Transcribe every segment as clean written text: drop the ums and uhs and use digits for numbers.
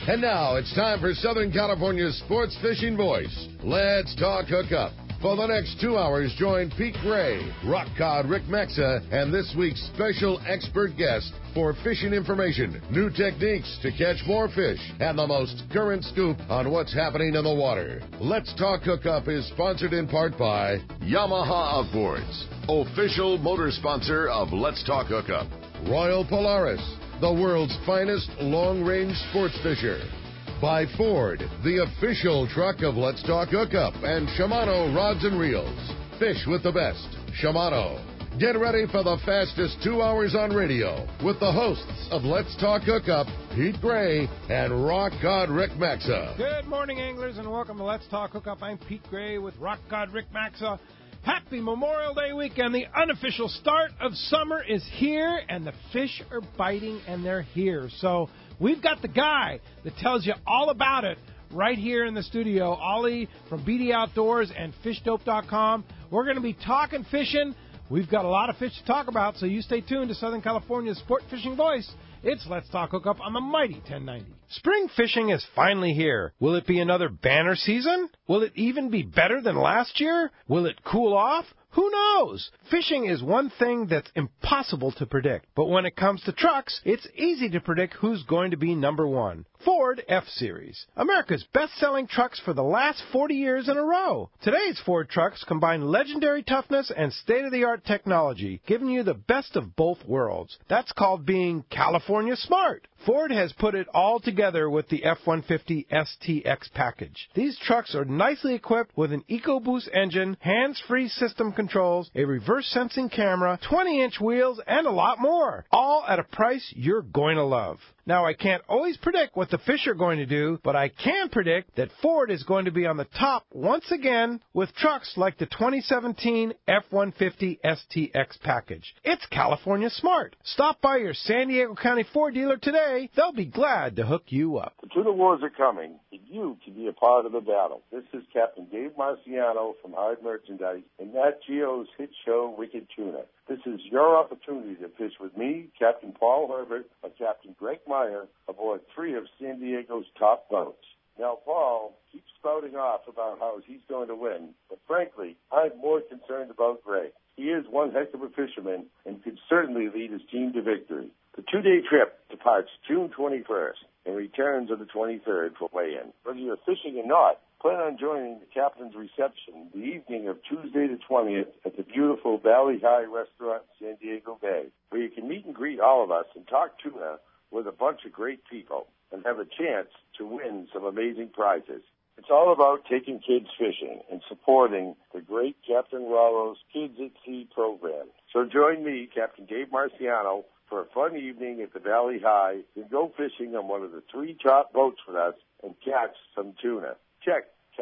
And now it's time for Southern California's sports fishing voice. Let's talk hookup. For the next 2 hours, join Pete Gray, rock cod Rick Maxa, and this week's special expert guest for fishing information, new techniques to catch more fish, and the most current scoop on what's happening in the water. Let's Talk Hookup is sponsored in part by Yamaha Outboards, official motor sponsor of Let's Talk Hookup. Royal Polaris, the world's finest long-range sports fisher. By Ford, the official truck of Let's Talk Hookup, and Shimano Rods and Reels. Fish with the best. Shimano. Get ready for the fastest 2 hours on radio with the hosts of Let's Talk Hookup, Pete Gray and Rock God Rick Maxa. Good morning, anglers, and welcome to Let's Talk Hookup. I'm Pete Gray with Rock God Rick Maxa. Happy Memorial Day weekend. The unofficial start of summer is here, and the fish are biting, and they're here. So we've got the guy that tells you all about it right here in the studio, Ollie from BD Outdoors and FishDope.com. We're going to be talking fishing. We've got a lot of fish to talk about, so you stay tuned to Southern California's sport fishing voice. It's Let's Talk Hookup on the mighty 1090. Spring fishing is finally here. Will it be another banner season? Will it even be better than last year? Will it cool off? Who knows? Fishing is one thing that's impossible to predict. But when it comes to trucks, it's easy to predict who's going to be number one. Ford F-Series, America's best-selling trucks for the last 40 years in a row. Today's Ford trucks combine legendary toughness and state-of-the-art technology, giving you the best of both worlds. That's called being California smart. Ford has put it all together with the F-150 STX package. These trucks are nicely equipped with an EcoBoost engine, hands-free system controls, a reverse-sensing camera, 20-inch wheels, and a lot more. All at a price you're going to love. Now, I can't always predict what the fish are going to do, but I can predict that Ford is going to be on the top once again with trucks like the 2017 F-150 STX package. It's California smart. Stop by your San Diego County Ford dealer today. They'll be glad to hook you up. The tuna wars are coming, and you can be a part of the battle. This is Captain Dave Marciano from Hard Merchandise and Nat Geo's hit show, Wicked Tuna. This is your opportunity to fish with me, Captain Paul Herbert, or Captain Greg Meyer, aboard 3 of San Diego's top boats. Now, Paul keeps spouting off about how he's going to win, but frankly, I'm more concerned about Greg. He is one heck of a fisherman and could certainly lead his team to victory. The 2-day trip departs June 21st and returns on the 23rd for weigh-in. Whether you're fishing or not, plan on joining the captain's reception the evening of Tuesday the 20th at the beautiful Valley High restaurant in San Diego Bay, where you can meet and greet all of us and talk tuna with a bunch of great people and have a chance to win some amazing prizes. It's all about taking kids fishing and supporting the great Captain Rallo's Kids at Sea program. So join me, Captain Dave Marciano, for a fun evening at the Valley High and go fishing on one of the 3 top boats with us and catch some tuna. Check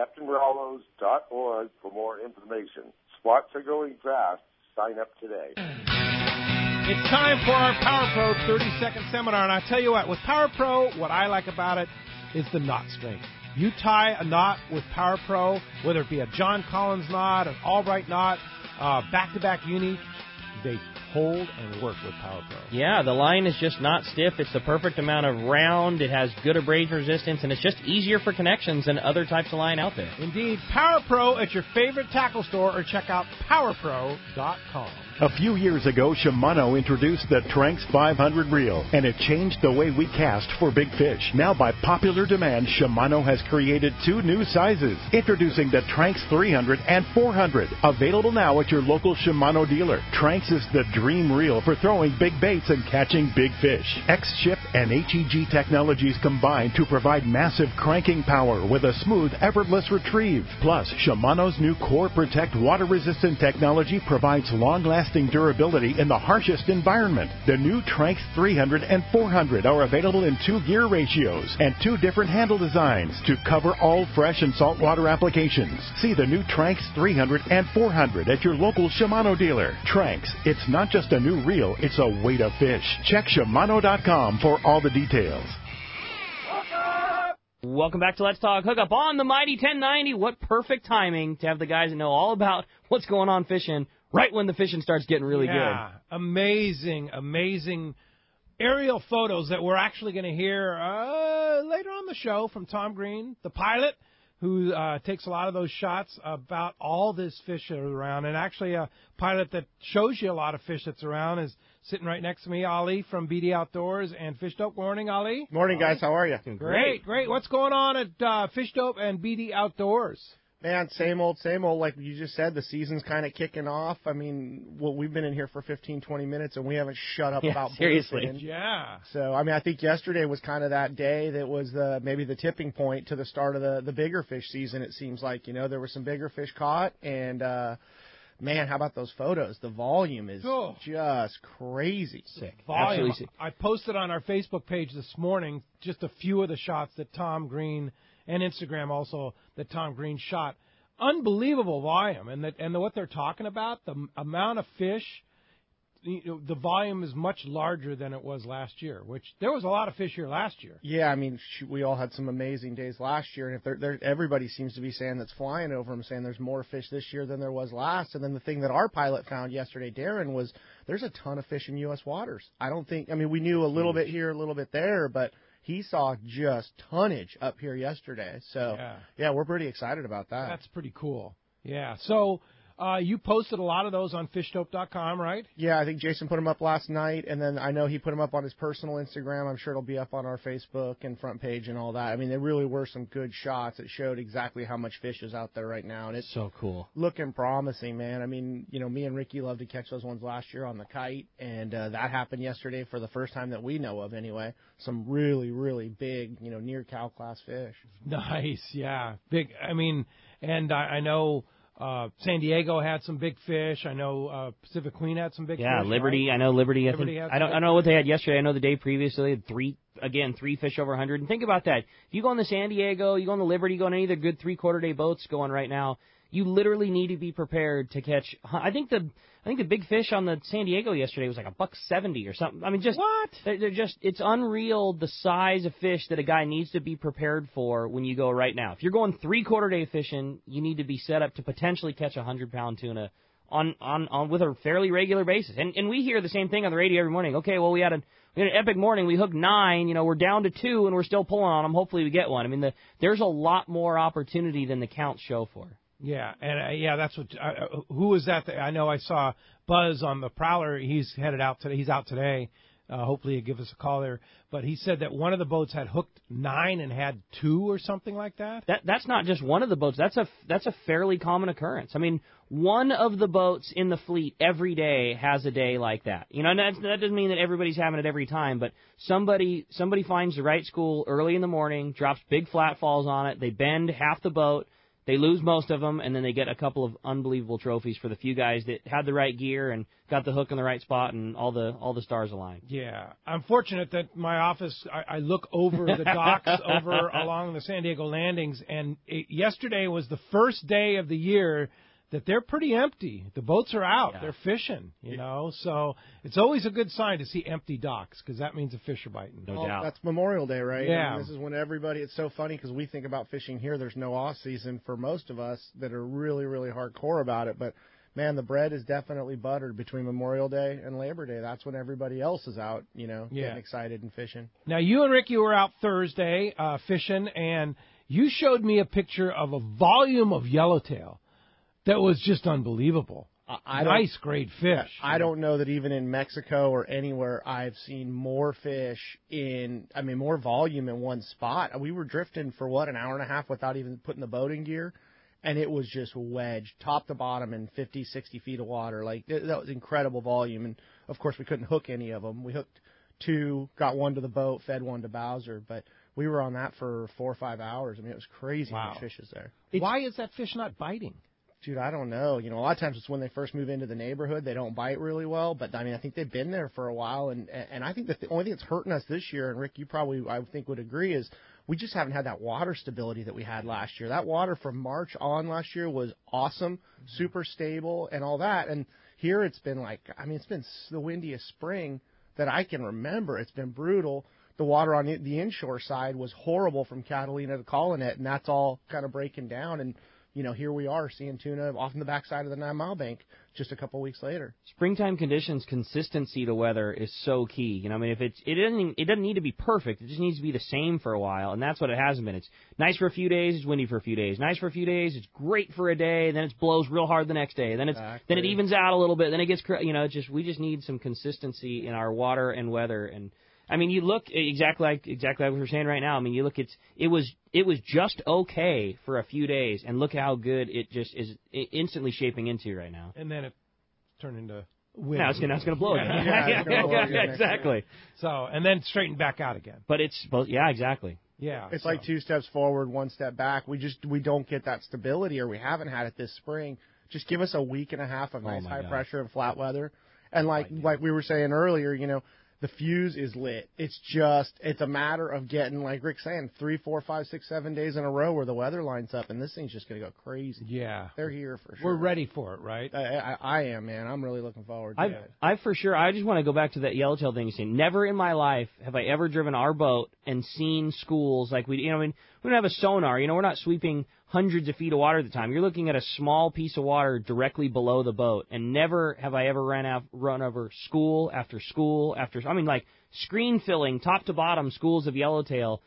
CaptainRallos.org for more information. Spots are going fast. Sign up today. It's time for our Power Pro 30-second seminar, and I tell you what, with Power Pro, what I like about it is the knot strength. You tie a knot with Power Pro, whether it be a John Collins knot, an Albright knot, back-to-back uni, they hold and work with Power Pro. Yeah, the line is just not stiff. It's the perfect amount of round. It has good abrasion resistance, and it's just easier for connections than other types of line out there. Indeed. Power Pro at your favorite tackle store, or check out PowerPro.com. A few years ago, Shimano introduced the Tranx 500 reel, and it changed the way we cast for big fish. Now, by popular demand, Shimano has created 2 new sizes. Introducing the Tranx 300 and 400, available now at your local Shimano dealer. Tranx is the dream reel for throwing big baits and catching big fish. X-Ship and HEG technologies combine to provide massive cranking power with a smooth, effortless retrieve. Plus, Shimano's new Core Protect water-resistant technology provides long-lasting durability in the harshest environment. The new Tranx 300 and 400 are available in 2 gear ratios and 2 different handle designs to cover all fresh and saltwater applications. See the new Tranx 300 and 400 at your local Shimano dealer. Tranx, it's not just a new reel, it's a way to fish. Check Shimano.com for all the details. Welcome back to Let's Talk Hookup on the mighty 1090. What perfect timing to have the guys that know all about what's going on fishing right when the fishing starts getting really good. Amazing, amazing aerial photos that we're actually going to hear later on on the show from Tom Green, the pilot, who takes a lot of those shots about all this fish that are around. And actually a pilot that shows you a lot of fish that's around is sitting right next to me, Ali from BD Outdoors and Fish Dope. Good morning, Ali. Morning, guys. How are you? Great. What's going on at Fish Dope and BD Outdoors? Man, same old. Like you just said, the season's kind of kicking off. I mean, we've been in here for 15, 20 minutes, and we haven't shut up about seriously. bluefin. Yeah. So, I mean, I think yesterday was kind of that day that was maybe the tipping point to the start of the bigger fish season, it seems like. You know, there were some bigger fish caught, and, man, how about those photos? The volume is just crazy. Sick. Volume. Absolutely sick. I posted on our Facebook page this morning just a few of the shots that Tom Green and Instagram also that Tom Green shot. Unbelievable volume, and what they're talking about, the amount of fish, the volume is much larger than it was last year. Which there was a lot of fish here last year. Yeah, I mean, we all had some amazing days last year, and if everybody seems to be saying that's flying over them, saying there's more fish this year than there was last. And then the thing that our pilot found yesterday, Darren, was there's a ton of fish in U.S. waters. We knew a little bit here, a little bit there, but he saw just tonnage up here yesterday. So, yeah, we're pretty excited about that. That's pretty cool. Yeah. So you posted a lot of those on fishdope.com, right? Yeah, I think Jason put them up last night, and then I know he put them up on his personal Instagram. I'm sure it'll be up on our Facebook and front page and all that. I mean, there really were some good shots. It showed exactly how much fish is out there right now, and it's so cool. Looking promising, man. I mean, you know, me and Ricky loved to catch those ones last year on the kite, and that happened yesterday for the first time that we know of anyway. Some really, really big, you know, near cow class fish. Nice, yeah. Big, I mean, and I know San Diego had some big fish. I know Pacific Queen had some big fish. Yeah, Liberty. Right? I know Liberty. I don't know what they had yesterday. I know the day previously they had three fish over 100. And think about that. If you go on the San Diego, you go on the Liberty, you go on any of the good 3/4 day boats going right now, you literally need to be prepared to catch. I think the big fish on the San Diego yesterday was like $1.70 or something. I mean, just what? They're just, it's unreal the size of fish that a guy needs to be prepared for when you go right now. If you're going 3/4 day fishing, you need to be set up to potentially catch 100-pound tuna on with a fairly regular basis. And we hear the same thing on the radio every morning. Okay, well we had an epic morning. We hooked 9. You know, we're down to 2 and we're still pulling on them. Hopefully we get one. I mean, there's a lot more opportunity than the counts show for. Yeah, and that's what. Who was that? I know I saw Buzz on the Prowler. He's headed out today. He's out today. Hopefully he'll give us a call there. But he said that one of the boats had hooked 9 and had 2 or something like that. That's not just one of the boats. That's a fairly common occurrence. I mean, one of the boats in the fleet every day has a day like that. You know, and that doesn't mean that everybody's having it every time, but somebody finds the right school early in the morning, drops big flat falls on it, they bend half the boat. They lose most of them, and then they get a couple of unbelievable trophies for the few guys that had the right gear and got the hook in the right spot, and all the stars aligned. Yeah, I'm fortunate that my office, I look over the docks over along the San Diego landings, and yesterday was the first day of the year that they're pretty empty. The boats are out. Yeah. They're fishing, you know. So it's always a good sign to see empty docks because that means the fish are biting. No doubt. That's Memorial Day, right? Yeah. I mean, this is when everybody – it's so funny because we think about fishing here. There's no off-season for most of us that are really, really hardcore about it. But, man, the bread is definitely buttered between Memorial Day and Labor Day. That's when everybody else is out, you know, getting excited and fishing. Now, you and Ricky were out Thursday fishing, and you showed me a picture of a volume of yellowtail. That was just unbelievable. Nice, great fish. I don't know that even in Mexico or anywhere I've seen more fish more volume in one spot. We were drifting for, an hour and a half without even putting the boat in gear, and it was just wedged top to bottom in 50, 60 feet of water. Like, that was incredible volume, and, of course, we couldn't hook any of them. We hooked 2, got 1 to the boat, fed 1 to Bowser, but we were on that for 4 or 5 hours. I mean, it was crazy how much fish is there. Why is that fish not biting? Dude, I don't know. You know, a lot of times it's when they first move into the neighborhood, they don't bite really well. But, I mean, I think they've been there for a while. And I think that the only thing that's hurting us this year, and Rick, you probably, I think, would agree, is we just haven't had that water stability that we had last year. That water from March on last year was awesome, super stable, and all that. And here it's been it's been the windiest spring that I can remember. It's been brutal. The water on the inshore side was horrible from Catalina to Colonet, and that's all kind of breaking down. And here we are seeing tuna off in the backside of the 9 Mile Bank just a couple weeks later. Springtime conditions, consistency to weather is so key. I mean, if it doesn't need to be perfect. It just needs to be the same for a while, and that's what it hasn't been. It's nice for a few days, it's windy for a few days. Nice for a few days, it's great for a day, then it blows real hard the next day. Then then it evens out a little bit. Then it gets we just need some consistency in our water and weather. And I mean, you look exactly like what we're saying right now. I mean, you look, it was just okay for a few days, and look how good it just is instantly shaping into right now. And then it turned into wind. Now it's going to blow again. Yeah, Exactly. So, and then straighten back out again. But exactly. Yeah. It's like 2 steps forward, 1 step back. We don't get that stability, or we haven't had it this spring. Just give us a week and a half of nice high pressure and flat weather. And like we were saying earlier, the fuse is lit. It's a matter of getting, like Rick's saying, 3, 4, 5, 6, 7 days in a row where the weather lines up, and this thing's just going to go crazy. Yeah. They're here for sure. We're ready for it, right? I am, man. I'm really looking forward to it. I for sure, I just want to go back to that yellowtail thing you're saying. Never in my life have I ever driven our boat and seen schools like we don't have a sonar. We're not sweeping hundreds of feet of water at the time. You're looking at a small piece of water directly below the boat, and never have I ever run over school after school after. I mean, like screen filling, top to bottom, schools of yellowtail.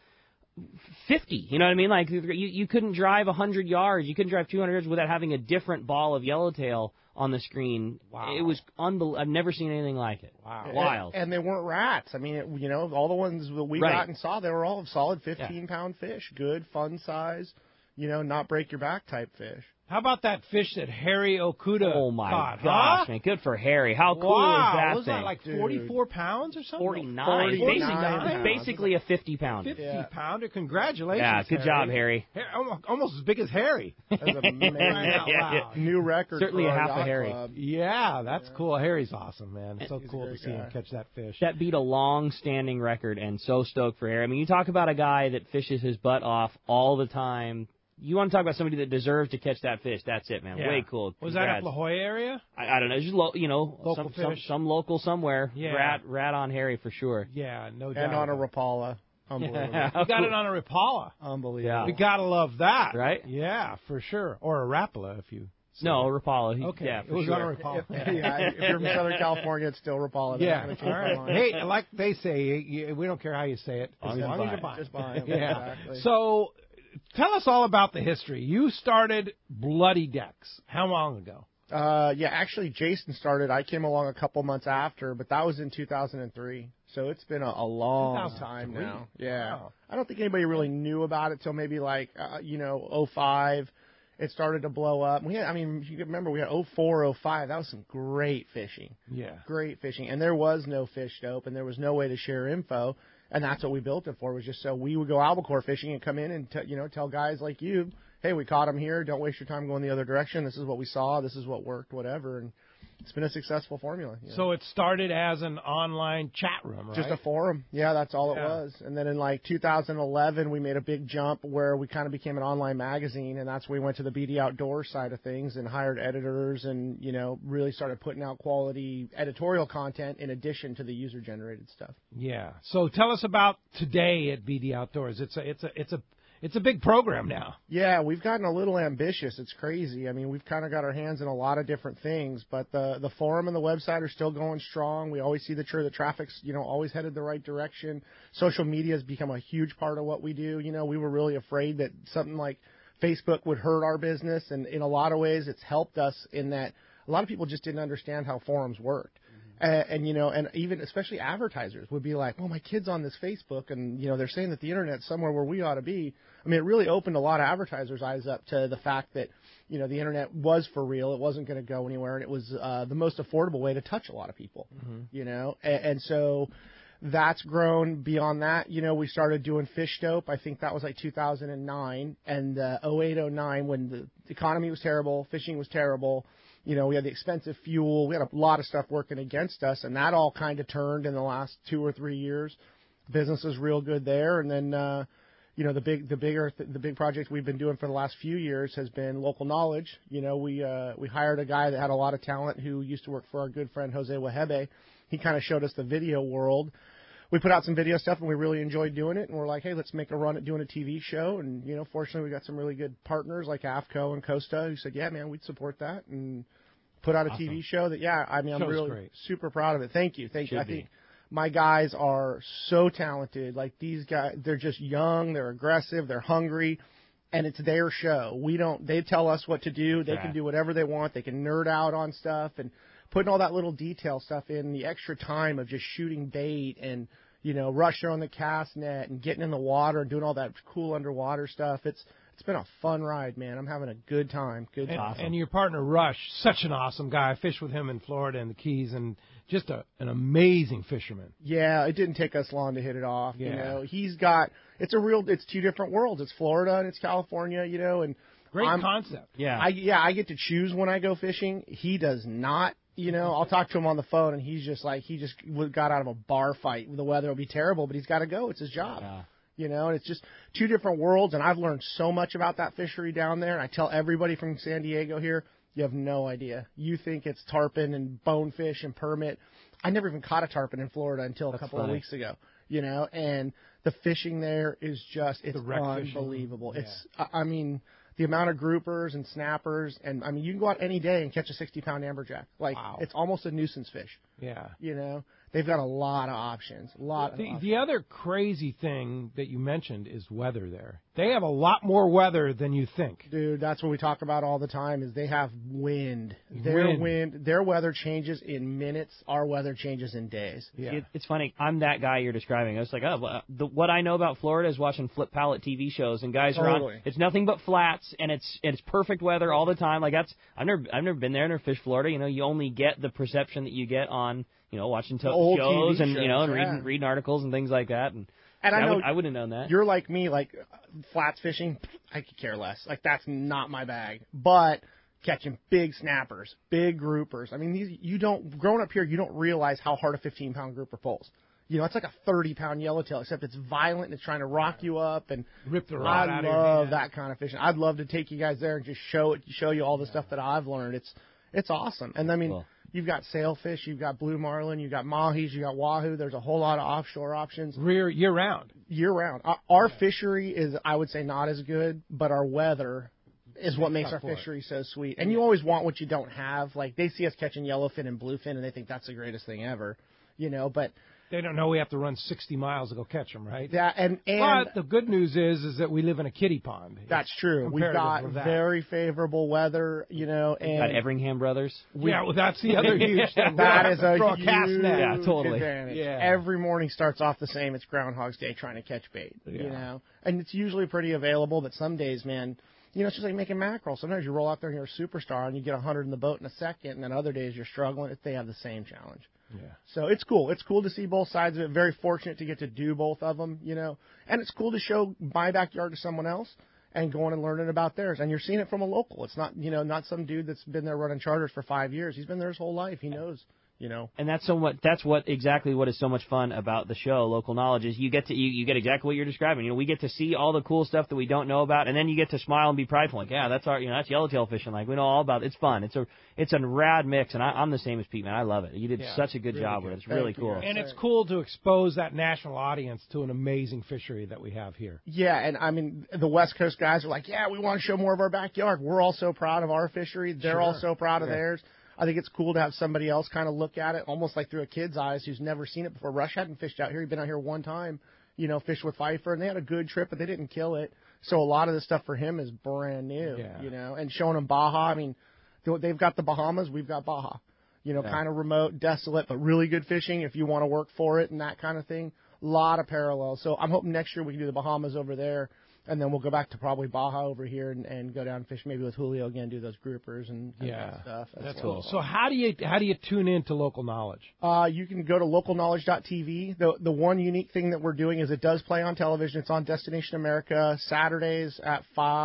50, you know what I mean? Like you couldn't drive 100 yards, you couldn't drive 200 yards without having a different ball of yellowtail on the screen. Wow. It was unbelievable. I've never seen anything like it. Wow. Wild. And they weren't rats. I mean, all the ones that we got and saw, they were all solid 15-pound fish. Good, fun size, not break your back type fish. How about that fish that Harry Okuda Oh, my caught, gosh, man. Good for Harry. How cool is that was thing? that like 44 pounds or something? 49. 49 Basically a 50-pounder. 50-pounder. Congratulations, Yeah, good job, Harry. Almost as big as Harry. That's amazing. New record. Certainly for a half our a yacht Harry. club. Yeah, that's cool. Harry's awesome, man. It's so He's a cool to great see him guy. catch that fish. That beat a long-standing record, and so stoked for Harry. I mean, you talk about a guy that fishes his butt off all the time. You want to talk about somebody that deserves to catch that fish? That's it, man. Yeah. Way cool. Was that up La Jolla area? I don't know. Just Local fish. some local somewhere. Yeah. Rat on Harry for sure. Yeah, no doubt. And on a Rapala. Unbelievable. You got it on a Rapala. Unbelievable. Yeah. We gotta love that, Right? Yeah, for sure. Or a Rapala, if you. No, Rapala. Okay, Yeah, it for was sure. on a Rapala. If you're from Southern California, it's still Rapala. They're not Yeah. gonna change All their right. mind. Hey, like they say, we don't care how you say it. As long as you buy it. Just buy 'em. Yeah. Exactly. So, tell us all about the history. You started Bloody Decks. How long ago? Actually, Jason started. I came along a couple months after, but that was in 2003. So it's been a long time now. Yeah. Wow. I don't think anybody really knew about it till maybe like, 05. It started to blow up. We had, if you can remember, we had 04, 05. That was some great fishing. Yeah. Great fishing. And there was no fish dope, and there was no way to share info. And that's what we built it for, was just so we would go albacore fishing and come in and tell guys like you, hey, we caught them here. Don't waste your time going the other direction. This is what we saw. This is what worked, whatever. And it's been a successful formula. So it started as an online chat room, right? Just a forum. Yeah, that's all it was. And then in like 2011, we made a big jump where we kind of became an online magazine, and that's where we went to the BD Outdoor side of things and hired editors and, really started putting out quality editorial content in addition to the user-generated stuff. Yeah. So tell us about today at BD Outdoors. It's a big program now. Yeah, we've gotten a little ambitious. It's crazy. We've kind of got our hands in a lot of different things, but the forum and the website are still going strong. We always see the traffic's, always headed the right direction. Social media has become a huge part of what we do. We were really afraid that something like Facebook would hurt our business, and in a lot of ways it's helped us in that a lot of people just didn't understand how forums worked. And even especially advertisers would be like, well, my kid's on this Facebook, and, they're saying that the internet's somewhere where we ought to be. It really opened a lot of advertisers' eyes up to the fact that, the internet was for real. It wasn't going to go anywhere, and it was the most affordable way to touch a lot of people, and so that's grown beyond that. We started doing fish dope. I think that was like 2009 and 08, 09 when the economy was terrible, fishing was terrible. We had the expensive fuel. We had a lot of stuff working against us, and that all kind of turned in the last 2 or 3 years. Business is real good there, and then the big project we've been doing for the last few years has been local knowledge. We hired a guy that had a lot of talent who used to work for our good friend Jose Wahebe. He kind of showed us the video world. we put out some video stuff, and we really enjoyed doing it. And we're like, hey, let's make a run at doing a TV show. And, fortunately, we got some really good partners like AFCO and Costa who said, yeah, man, we'd support that. And put out a TV show that, I'm really super proud of it. Thank you. I think my guys are so talented. Like, these guys, they're just young, they're aggressive, they're hungry, and it's their show. They tell us what to do. They can do whatever they want. They can nerd out on stuff, and putting all that little detail stuff in, the extra time of just shooting bait and, rushing on the cast net and getting in the water and doing all that cool underwater stuff. It's been a fun ride, man. I'm having a good time. Awesome. And your partner, Rush, such an awesome guy. I fished with him in Florida and the Keys, and just an amazing fisherman. Yeah, it didn't take us long to hit it off. Yeah. It's two different worlds. It's Florida and it's California, and great concept. Yeah. I get to choose when I go fishing. He does not. I'll talk to him on the phone, and he's just like, he just got out of a bar fight. The weather will be terrible, but he's got to go. It's his job. Yeah. And it's just two different worlds, and I've learned so much about that fishery down there. And I tell everybody from San Diego here, you have no idea. You think it's tarpon and bonefish and permit. I never even caught a tarpon in Florida until a couple of weeks ago. And the fishing there is just, it's unbelievable. Yeah. It's, the amount of groupers and snappers, and you can go out any day and catch a 60-pound amberjack. It's almost a nuisance fish. Yeah. They've got a lot of options. The other crazy thing that you mentioned is weather there. They have a lot more weather than you think. Dude, that's what we talk about all the time is they have wind. Their weather changes in minutes. Our weather changes in days. Yeah. It's funny. I'm that guy you're describing. I was like, what I know about Florida is watching flip pallet TV shows, and guys are on. It's nothing but flats, and it's perfect weather all the time. Like I've never been there, never fished Florida. You only get the perception that you get on watching shows and and reading articles and things like that. And I wouldn't have known that. You're like me, like flats fishing, I could care less. Like that's not my bag. But catching big snappers, big groupers. Growing up here, you don't realize how hard a 15-pound grouper pulls. It's like a 30-pound yellowtail, except it's violent and it's trying to rock you up and rip the rod out of your hand. I love that kind of fishing. I'd love to take you guys there and just show you all the stuff that I've learned. It's awesome. And cool. You've got sailfish, you've got blue marlin, you've got mahis, you've got wahoo. There's a whole lot of offshore options. Year-round. Year-round. Our fishery is, I would say, not as good, but our weather is what makes our fishery so sweet. And you always want what you don't have. Like, they see us catching yellowfin and bluefin, and they think that's the greatest thing ever. But they don't know we have to run 60 miles to go catch them, right? Yeah, but the good news is that we live in a kiddie pond. That's true. We've got very favorable weather, and got Everingham Brothers. That's the other huge thing. That is a huge cast net. Yeah, totally. Advantage. Yeah. Every morning starts off the same. It's Groundhog's Day trying to catch bait, and it's usually pretty available. But some days, man, it's just like making mackerel. Sometimes you roll out there and you're a superstar and you get 100 in the boat in a second, and then other days you're struggling. They have the same challenge. Yeah. So it's cool. It's cool to see both sides of it. Very fortunate to get to do both of them, And it's cool to show my backyard to someone else and going and learning about theirs. And you're seeing it from a local. It's not, not some dude that's been there running charters for 5 years. He's been there his whole life. He knows. And that's exactly what is so much fun about the show, Local Knowledge, is you get exactly what you're describing. We get to see all the cool stuff that we don't know about, and then you get to smile and be prideful, like, that's that's yellowtail fishing, like we know all about it. It's fun. It's a rad mix, and I'm the same as Pete, man. I love it. You did such a good job with it. It's really cool. And it's cool to expose that national audience to an amazing fishery that we have here. Yeah, and the West Coast guys are like, we want to show more of our backyard. We're all so proud of our fishery. They're all so proud of theirs. I think it's cool to have somebody else kind of look at it almost like through a kid's eyes who's never seen it before. Rush hadn't fished out here. He'd been out here one time, fished with Pfeiffer, and they had a good trip, but they didn't kill it. So a lot of this stuff for him is brand new, and showing him Baja. They've got the Bahamas. We've got Baja, kind of remote, desolate, but really good fishing if you want to work for it and that kind of thing. A lot of parallels. So I'm hoping next year we can do the Bahamas over there. And then we'll go back to probably Baja over here and go down and fish maybe with Julio again, do those groupers and that stuff. That's cool. So how do you tune in to Local Knowledge? You can go to localknowledge.tv. The one unique thing that we're doing is it does play on television. It's on Destination America Saturdays at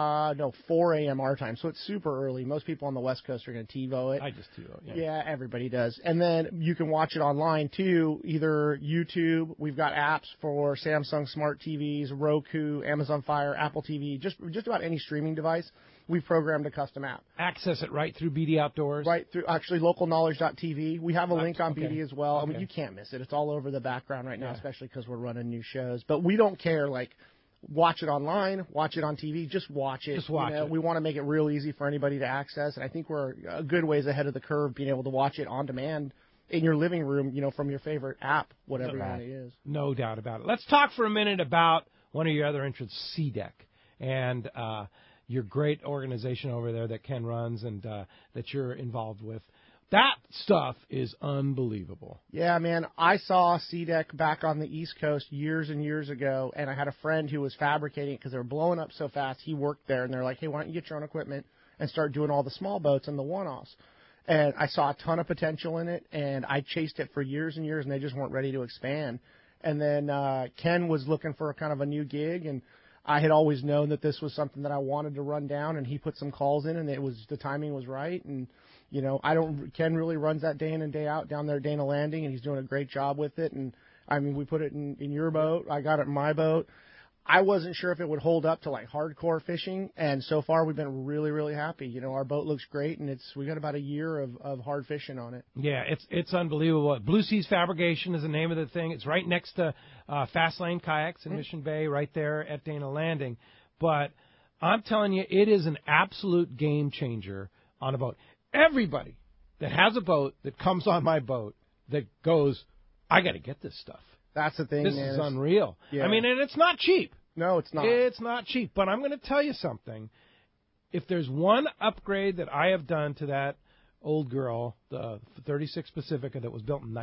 4 a.m. our time. So it's super early. Most people on the West Coast are going to TiVo it. I just TiVo it. Yeah, everybody does. And then you can watch it online too, either YouTube. We've got apps for Samsung Smart TVs, Roku, Amazon Fire Fire, Apple TV, just about any streaming device, we've programmed a custom app. Access it right through BD Outdoors. Right through, actually, localknowledge.tv. We have a link on okay. BD as well. Okay. I mean, you can't miss it. It's all over the background right now, especially because we're running new shows. But we don't care, like, watch it online, watch it on TV, just watch it. Just watch it. We want to make it real easy for anybody to access, and I think we're a good ways ahead of the curve being able to watch it on demand in your living room, from your favorite app, whatever one it is. No doubt about it. Let's talk for a minute about one of your other interests, SeaDeck, and your great organization over there that Ken runs and that you're involved with. That stuff is unbelievable. Yeah, man. I saw SeaDeck back on the East Coast years and years ago, and I had a friend who was fabricating it because they were blowing up so fast. He worked there, and they're like, hey, why don't you get your own equipment and start doing all the small boats and the one-offs? And I saw a ton of potential in it, and I chased it for years and years, and they just weren't ready to expand. And then Ken was looking for a kind of a new gig, and I had always known that this was something that I wanted to run down, and he put some calls in, and the timing was right. And Ken really runs that day in and day out down there at Dana Landing, and he's doing a great job with it. And I mean, we put it in your boat, I got it in my boat. I wasn't sure if it would hold up to like hardcore fishing, and so far we've been really, really happy. Our boat looks great, and we got about a year of hard fishing on it. Yeah, it's unbelievable. Blue Seas Fabrication is the name of the thing. It's right next to Fast Lane Kayaks in Mission Bay, right there at Dana Landing. But I'm telling you, it is an absolute game changer on a boat. Everybody that has a boat that comes on my boat that goes, I got to get this stuff. That's the thing. This is unreal. Yeah. I mean, and it's not cheap. No, it's not. It's not cheap. But I'm going to tell you something. If there's one upgrade that I have done to that old girl, the 36 Pacifica that was built in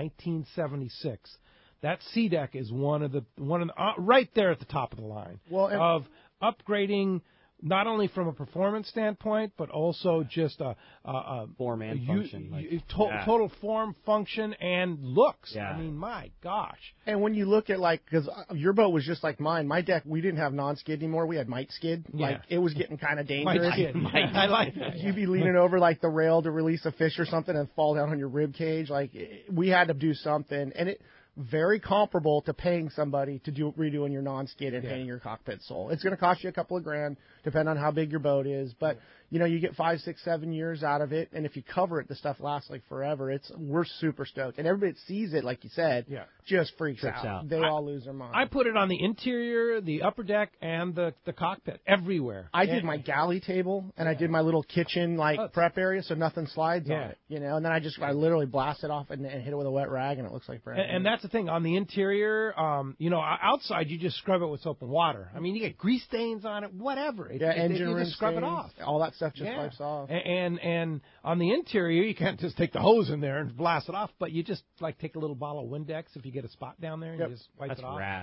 1976, that SeaDeck is one of the right there at the top of the line of upgrading. Not only from a performance standpoint, but also just a form and function, total form, function, and looks. Yeah. I mean, my gosh. And when you look at because your boat was just like mine, my deck we didn't have non-skid anymore. We had might skid. Yeah. Like it was getting kind of dangerous. I like that. You'd be leaning over like the rail to release a fish or something and fall down on your rib cage. Like we had to do something, and it. Very comparable to paying somebody to redoing your non-skid and painting your cockpit sole. It's going to cost you a couple of grand, depending on how big your boat is. But you get 5, 6, 7 years out of it, and if you cover it, the stuff lasts like forever. We're super stoked, and everybody that sees it, like you said, just freaks out. They all lose their mind. I put it on the interior, the upper deck, and the cockpit everywhere. I did my galley table, and I did my little kitchen prep area, so nothing slides on it. And then I literally blast it off and hit it with a wet rag, and it looks like brand new. And that's the thing on the interior. Outside you just scrub it with soap and water. I mean, you get grease stains on it, whatever. Engine room just scrub stains, it off. All that stuff just wipes off. And on the interior, you can't just take the hose in there and blast it off, but you just take a little bottle of Windex if you get a spot down there and you just wipe it off. Rad.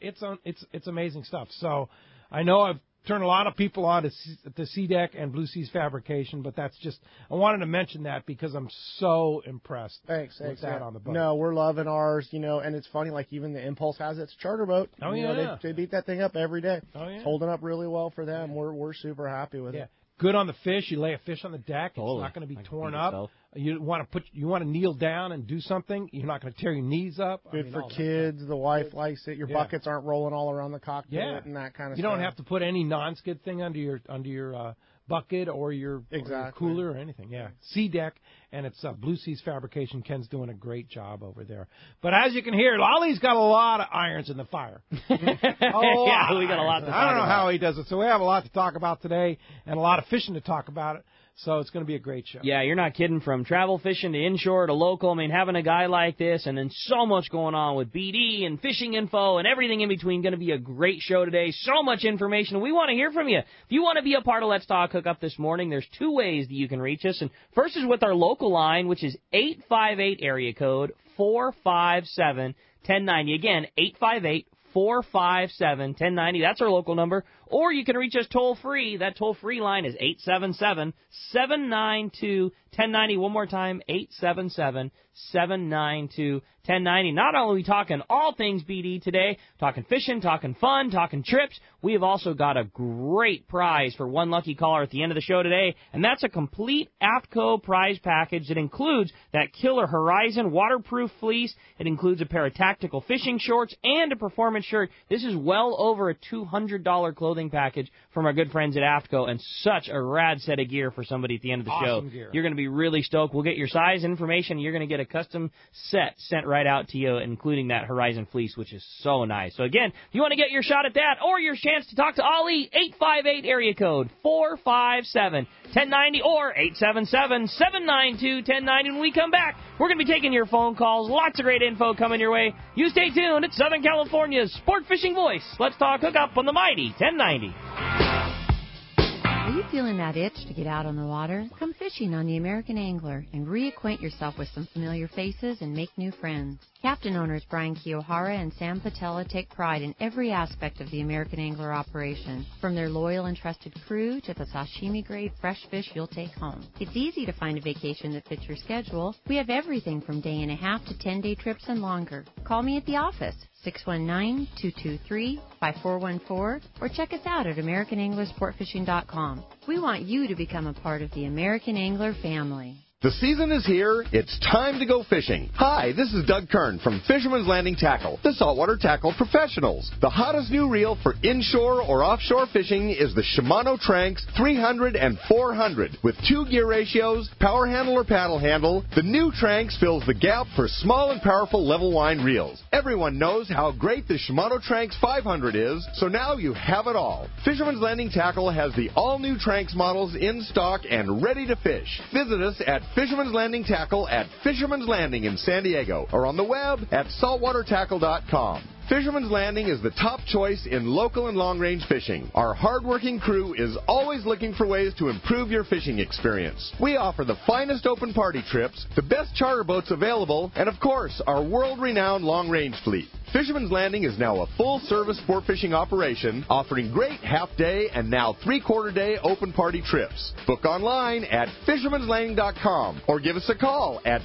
It's amazing stuff. So I know I've turned a lot of people on to SeaDeck and Blue Seas Fabrication, but that's just I wanted to mention that because I'm so impressed with that on the boat. No, we're loving ours, and it's funny, like even the Impulse has its charter boat. Oh, yeah. They beat that thing up every day. Oh, yeah. It's holding up really well for them. We're super happy with it. Good on the fish. You lay a fish on the deck. Totally. It's not going to be torn up. You want to kneel down and do something. You're not going to tear your knees up. Good for kids. The wife likes it. Your buckets aren't rolling all around the cockpit and that kind of stuff. You don't have to put any non-skid thing under your bucket or your cooler or anything. Yeah, SeaDeck, and it's Blue Seas Fabrication. Ken's doing a great job over there. But as you can hear, Ollie's got a lot of irons in the fire. We got a lot to talk about. I don't know how he does it. So we have a lot to talk about today and a lot of fishing to talk about it. So it's going to be a great show. Yeah, you're not kidding. From travel fishing to inshore to local, I mean, having a guy like this and then so much going on with BD and fishing info and everything in between, going to be a great show today. So much information. We want to hear from you. If you want to be a part of Let's Talk Hookup this morning, there's 2 ways that you can reach us. And first is with our local line, which is 858 area code 457-1090. Again, 858-457-1090. That's our local number. Or you can reach us toll-free. That toll-free line is 877-792-1090. One more time, 877-792-1090. Not only are we talking all things BD today, talking fishing, talking fun, talking trips, we have also got a great prize for one lucky caller at the end of the show today, and that's a complete AFTCO prize package that includes that Killer Horizon waterproof fleece. It includes a pair of tactical fishing shorts and a performance shirt. This is well over a $200 clothing clothing package from our good friends at AFTCO, and such a rad set of gear for somebody at the end of the Awesome show. Gear. You're going to be really stoked. We'll get your size information. You're going to get a custom set sent right out to you, including that Horizon fleece, which is so nice. So again, if you want to get your shot at that or your chance to talk to Ali, 858 area code 457-1090 or 877-792-1090. When we come back, we're going to be taking your phone calls. Lots of great info coming your way. You stay tuned. It's Southern California's sport fishing voice. Let's talk hookup on the mighty 1090. Are you feeling that itch to get out on the water? Come fishing on the American Angler and reacquaint yourself with some familiar faces and make new friends. Captain owners Brian Kiyohara and Sam Patella take pride in every aspect of the American Angler operation, from their loyal and trusted crew to the sashimi-grade fresh fish you'll take home. It's easy to find a vacation that fits your schedule. We have everything from day and a half to 10-day trips and longer. Call me at the office, 619-223-5414, or check us out at AmericanAnglerSportFishing.com. We want you to become a part of the American Angler family. The season is here. It's time to go fishing. Hi, this is Doug Kern from Fisherman's Landing Tackle, the saltwater tackle professionals. The hottest new reel for inshore or offshore fishing is the Shimano Tranx 300 and 400. With 2 gear ratios, power handle or paddle handle, the new Tranx fills the gap for small and powerful level line reels. Everyone knows how great the Shimano Tranx 500 is, so now you have it all. Fisherman's Landing Tackle has the all-new Tranx models in stock and ready to fish. Visit us at Fisherman's Landing Tackle at Fisherman's Landing in San Diego, or on the web at saltwatertackle.com. Fisherman's Landing is the top choice in local and long-range fishing. Our hard-working crew is always looking for ways to improve your fishing experience. We offer the finest open party trips, the best charter boats available, and of course, our world-renowned long-range fleet. Fisherman's Landing is now a full-service sport fishing operation, offering great half-day and now three-quarter-day open party trips. Book online at fishermanslanding.com or give us a call at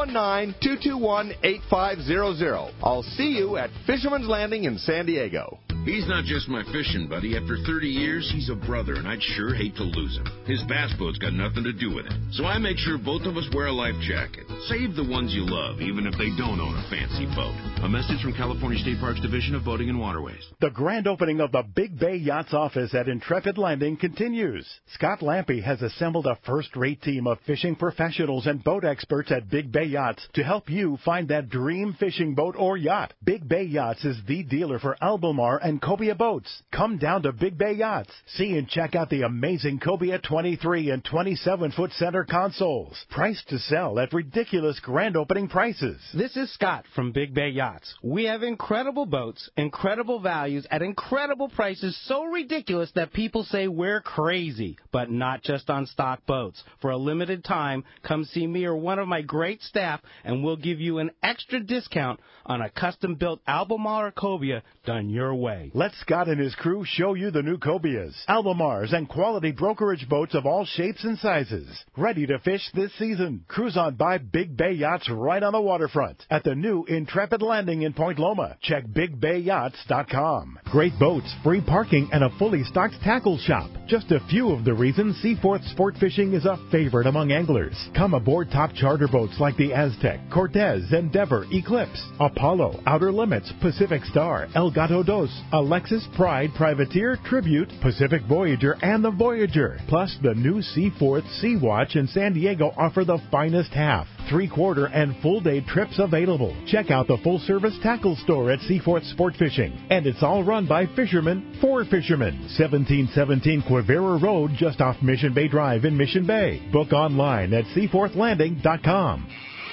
619-221-8500. I'll see you at Fisherman's Landing in San Diego. He's not just my fishing buddy. After 30 years, he's a brother, and I'd sure hate to lose him. His bass boat's got nothing to do with it. So I make sure both of us wear a life jacket. Save the ones you love, even if they don't own a fancy boat. A message from California State Parks Division of Boating and Waterways. The grand opening of the Big Bay Yachts office at Intrepid Landing continues. Scott Lampe has assembled a first-rate team of fishing professionals and boat experts at Big Bay Yachts to help you find that dream fishing boat or yacht. Big Bay Yachts is the dealer for Albemarle and Cobia boats. Come down to Big Bay Yachts. See and check out the amazing Cobia 23 and 27-foot center consoles. Priced to sell at ridiculous grand opening prices. This is Scott from Big Bay Yachts. We have incredible boats, incredible values at incredible prices, so ridiculous that people say we're crazy. But not just on stock boats. For a limited time, come see me or one of my great staff, and we'll give you an extra discount on a custom-built Albemarle or Cobia done your way. Let Scott and his crew show you the new Cobias, Albemarles, and quality brokerage boats of all shapes and sizes. Ready to fish this season. Cruise on by Big Bay Yachts right on the waterfront at the new Intrepid Landing in Point Loma. Check BigBayYachts.com. Great boats, free parking, and a fully stocked tackle shop. Just a few of the reasons Seaforth Sport Fishing is a favorite among anglers. Come aboard top charter boats like the Aztec, Cortez, Endeavor, Eclipse, Apollo, Outer Limits, Pacific Star, El Gato Dos, Alexis, Pride, Privateer, Tribute, Pacific Voyager, and the Voyager. Plus, the new Seaforth Sea Watch in San Diego offer the finest half, three-quarter, and full-day trips available. Check out the full-service tackle store at Seaforth Sport Fishing. And it's all run by fishermen for fishermen. 1717 Quivira Road, just off Mission Bay Drive in Mission Bay. Book online at seaforthlanding.com.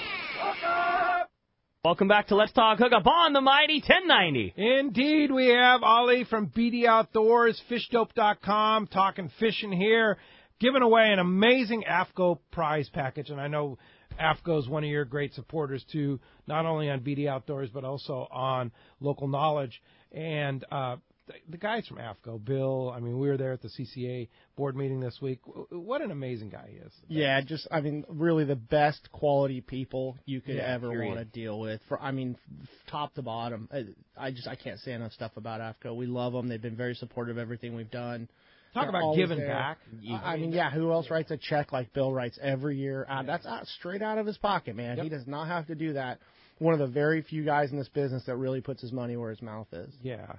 Welcome back to Let's Talk Hookup on the mighty 1090. Indeed, we have Ali from BD Outdoors, fishdope.com, talking fishing here, giving away an amazing AFTCO prize package. And I know AFTCO is one of your great supporters, too, not only on BD Outdoors, but also on Local Knowledge. And the guys from AFTCO, Bill, I mean, we were there at the CCA board meeting this week. What an amazing guy he is. Yeah, just, I mean, really the best quality people you could ever period. want to deal with. Top to bottom. I can't say enough stuff about AFTCO. We love them. They've been very supportive of everything we've done. Talk about giving back. Who else writes a check like Bill writes every year? That's straight out of his pocket, man. Yep. He does not have to do that. One of the very few guys in this business that really puts his money where his mouth is. Yeah.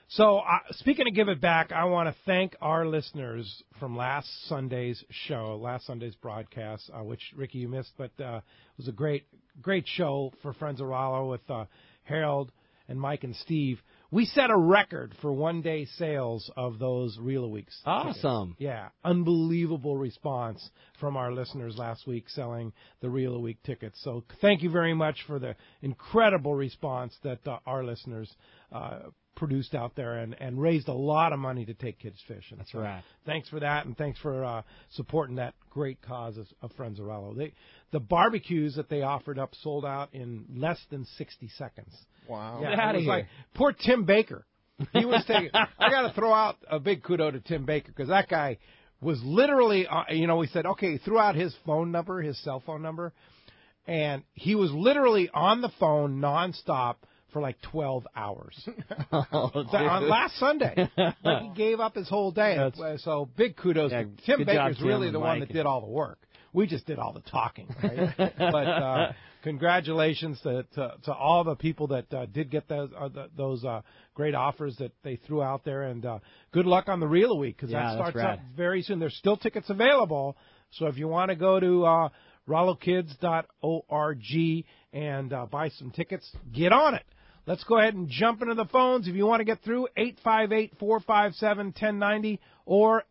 So, speaking of Give It Back, I want to thank our listeners from last Sunday's broadcast, which, Ricky, you missed, but it was a great show for Friends of Rollo with Harold and Mike and Steve. We set a record for one-day sales of those Reel a Week tickets. Awesome. Yeah, unbelievable response from our listeners last week selling the Reel a Week tickets. So thank you very much for the incredible response that our listeners produced out there and raised a lot of money to take kids fishing. That's right. Thanks for that, and thanks for supporting that great cause of Friends of Rollo. The barbecues that they offered up sold out in less than 60 seconds. Wow. Yeah, Get out it of was here. like poor Tim Baker. He was taking. I got to throw out a big kudo to Tim Baker because that guy was literally. We said, okay, threw out his phone number, his cell phone number, and he was literally on the phone nonstop for like 12 hours. On last Sunday, like he gave up his whole day. So big kudos. Yeah, Tim good Baker's job, really Tim the and one Mike. that did all the work. We just did all the talking, right? But congratulations to all the people that did get those great offers that they threw out there, and good luck on the Reel a Week because that starts up very soon. There's still tickets available, so if you want to go to rollokids.org and buy some tickets, get on it. Let's go ahead and jump into the phones. If you want to get through, 858-457-1090 or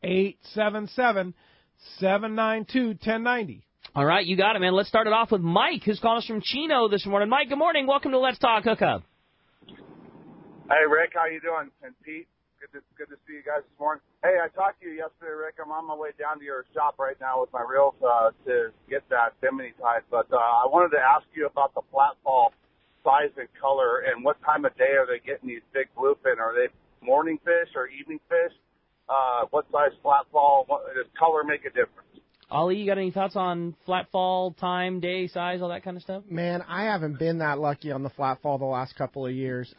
877-792-1090. All right, you got it, man. Let's start it off with Mike, who's calling us from Chino this morning. Mike, good morning. Welcome to Let's Talk Hookup. Hey, Rick, how you doing? And Pete, good to see you guys this morning. Hey, I talked to you yesterday, Rick. I'm on my way down to your shop right now with my reels to get that bimini tied. But I wanted to ask you about the flatfall size and color, and what time of day are they getting these big bluefin? Are they morning fish or evening fish? What size flatfall? Does color make a difference? Ollie, you got any thoughts on flatfall, time, day, size, all that kind of stuff? Man, I haven't been that lucky on the flatfall the last couple of years.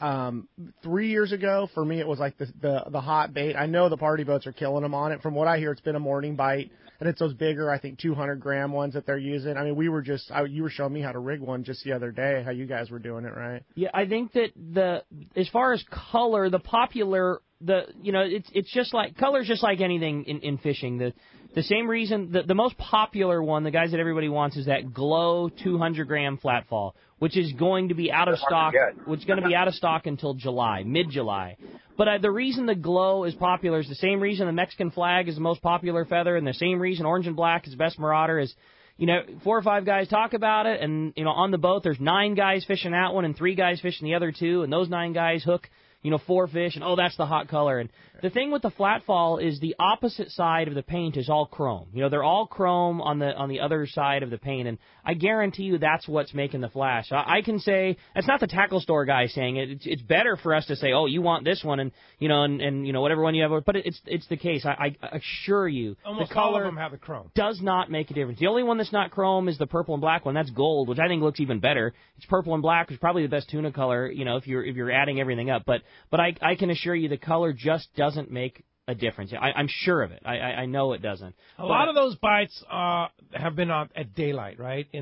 3 years ago, for me, it was like the hot bait. I know the party boats are killing them on it. From what I hear, it's been a morning bite, and it's those bigger, I think, 200-gram ones that they're using. I mean, you were showing me how to rig one just the other day, how you guys were doing it, right? Yeah, I think that as far as color, the popular, it's just like, color's just like anything in fishing. The same reason, the most popular one, the guys that everybody wants, is that Glow 200-gram flatfall, which is going to be out of stock. Which is going to be out of stock until July, mid-July. But the reason the Glow is popular is the same reason the Mexican flag is the most popular feather, and the same reason orange and black is the best marauder. Is 4 or 5 guys talk about it, and on the boat there's 9 guys fishing that one and 3 guys fishing the other 2, and those 9 guys hook 4 fish, and that's the hot color. And the thing with the flatfall is the opposite side of the paint is all chrome. They're all chrome on the other side of the paint, and I guarantee you that's what's making the flash. I can say it's not the tackle store guy saying it. It's better for us to say, oh, you want this one, and whatever one you have, but it's the case. I assure you, Almost the color all of them have the chrome. Does not make a difference. The only one that's not chrome is the purple and black one. That's gold, which I think looks even better. It's purple and black, which is probably the best tuna color. If you're adding everything up, but I can assure you the color just doesn't make a difference. I'm sure of it. I know it doesn't. A lot of those bites have been at daylight, right? In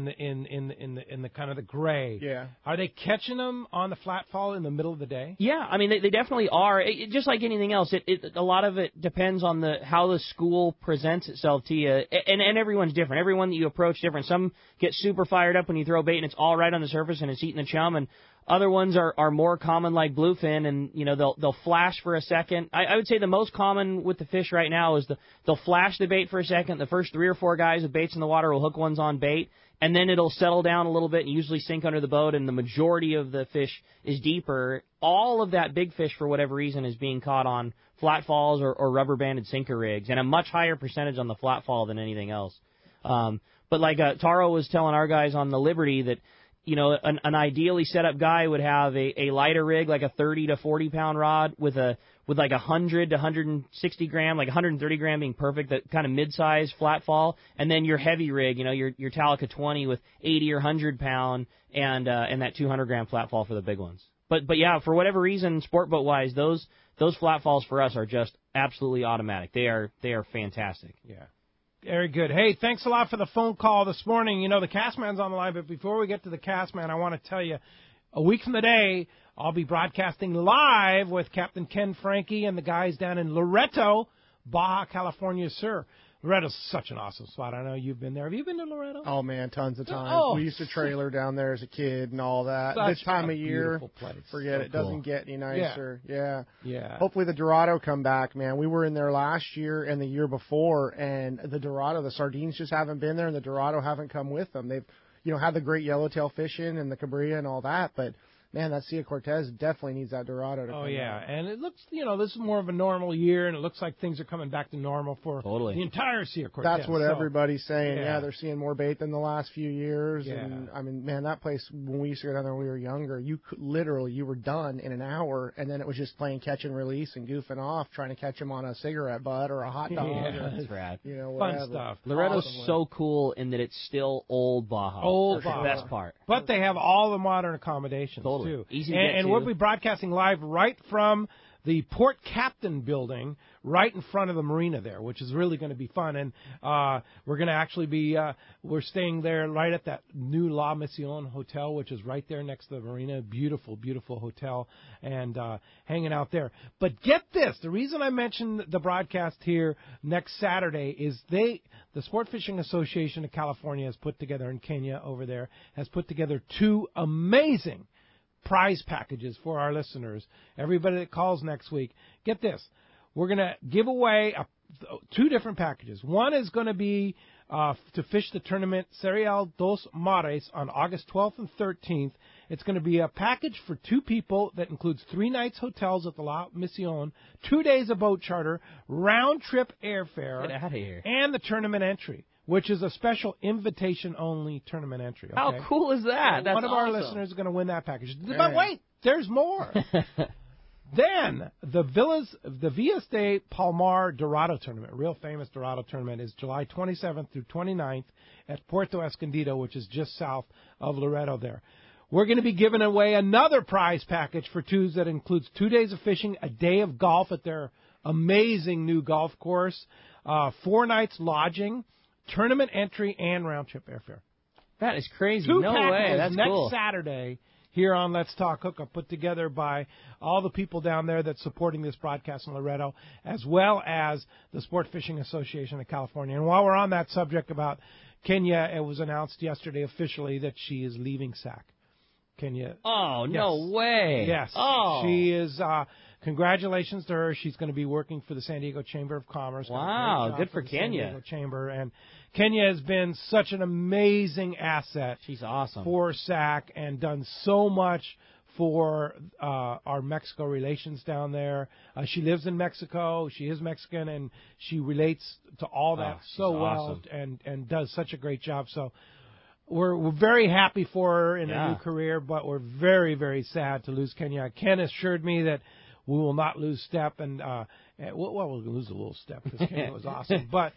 the kind of the gray. Yeah. Are they catching them on the flatfall in the middle of the day? Yeah, I mean they definitely are. Just like anything else, a lot of it depends on how the school presents itself to you, and everyone's different. Everyone that you approach different. Some get super fired up when you throw bait and it's all right on the surface and it's eating the chum, and other ones are more common, like bluefin, and they'll flash for a second. I would say the most common with the fish right now is they'll flash the bait for a second. The first 3 or 4 guys with baits in the water will hook ones on bait, and then it'll settle down a little bit and usually sink under the boat, and the majority of the fish is deeper. All of that big fish, for whatever reason, is being caught on flat falls or rubber banded sinker rigs, and a much higher percentage on the flat fall than anything else. But like Taro was telling our guys on the Liberty that an ideally set up guy would have a lighter rig, like a 30 to 40 pound rod with like 100 to 160 gram, like 130 gram being perfect, that kind of mid-size flat fall, and then your heavy rig, your Talica 20 with 80 or 100 pound and that 200 gram flat fall for the big ones. But yeah, for whatever reason, sport boat wise, those flat falls for us are just absolutely automatic. They are fantastic. Yeah. Very good. Hey, thanks a lot for the phone call this morning. The Castman's on the line, but before we get to the Castman, I want to tell you, a week from today, I'll be broadcasting live with Captain Ken Frankie and the guys down in Loreto, Baja California, sir. Loreto's such an awesome spot. I know you've been there. Have you been to Loreto? Oh, man, tons of times. Oh. We used to trailer down there as a kid and all that. This time of year, forget it. Doesn't get any nicer. Yeah. Hopefully the Dorado come back, man. We were in there last year and the year before, and the Dorado, the sardines just haven't been there, and the Dorado haven't come with them. They've, had the great yellowtail fishing and the Cabrilla and all that, but man, that Sea of Cortez definitely needs that Dorado to come out. And it looks, this is more of a normal year, and it looks like things are coming back to normal for the entire Sea of Cortez. That's what everybody's saying. Yeah, they're seeing more bait than the last few years. Yeah. And, I mean, man, that place, when we used to go down there when we were younger, you were done in an hour, and then it was just playing catch and release and goofing off, trying to catch them on a cigarette butt or a hot dog. Yeah, that's rad. Fun stuff. Loreto's so cool in that it's still old Baja. Old Baja. The best part. But they have all the modern accommodations, too. Easy to get to. And we'll be broadcasting live right from the Port Captain building right in front of the marina there, which is really going to be fun. And we're going to actually be we're staying there right at that new La Mission Hotel, which is right there next to the marina. Beautiful, beautiful hotel, and hanging out there. But get this, the reason I mentioned the broadcast here next Saturday is the Sport Fishing Association of California has put together, in Kenya over there, has put together two amazing prize packages for our listeners. Everybody that calls next week, get this. We're going to give away two different packages. One is going to be to fish the tournament Serial dos Mares on August 12th and 13th. It's going to be a package for two people that includes 3 nights hotels at the La Mission, 2 days of boat charter, round-trip airfare, get out of here, and the tournament entry, which is a special invitation-only tournament entry. Okay? How cool is that? That's One of our listeners is going to win that package. But wait, there's more. Then the Villas de Palmar Dorado Tournament, real famous Dorado Tournament, is July 27th through 29th at Puerto Escondido, which is just south of Loreto there. We're going to be giving away another prize package for twos that includes 2 days of fishing, a day of golf at their amazing new golf course, 4 nights lodging, tournament entry, and round-trip airfare. That is crazy. Two no packages way. That's next cool. Saturday here on Let's Talk Hookup, put together by all the people down there that's supporting this broadcast in Loreto, as well as the Sport Fishing Association of California. And while we're on that subject about Kenya, it was announced yesterday officially that she is leaving SAC. Kenya. Oh, no way. Yes. Oh. She is, congratulations to her. She's going to be working for the San Diego Chamber of Commerce. Wow, good for Kenya. San Diego Chamber. And Kenya has been such an amazing asset. She's awesome. For SAC and done so much for our Mexico relations down there. She lives in Mexico. She is Mexican, and she relates to all that so well and does such a great job. So we're very happy for her in a new career, but we're very, very sad to lose Kenya. Ken assured me that we will not lose step, and we'll lose a little step because Kenya was awesome. But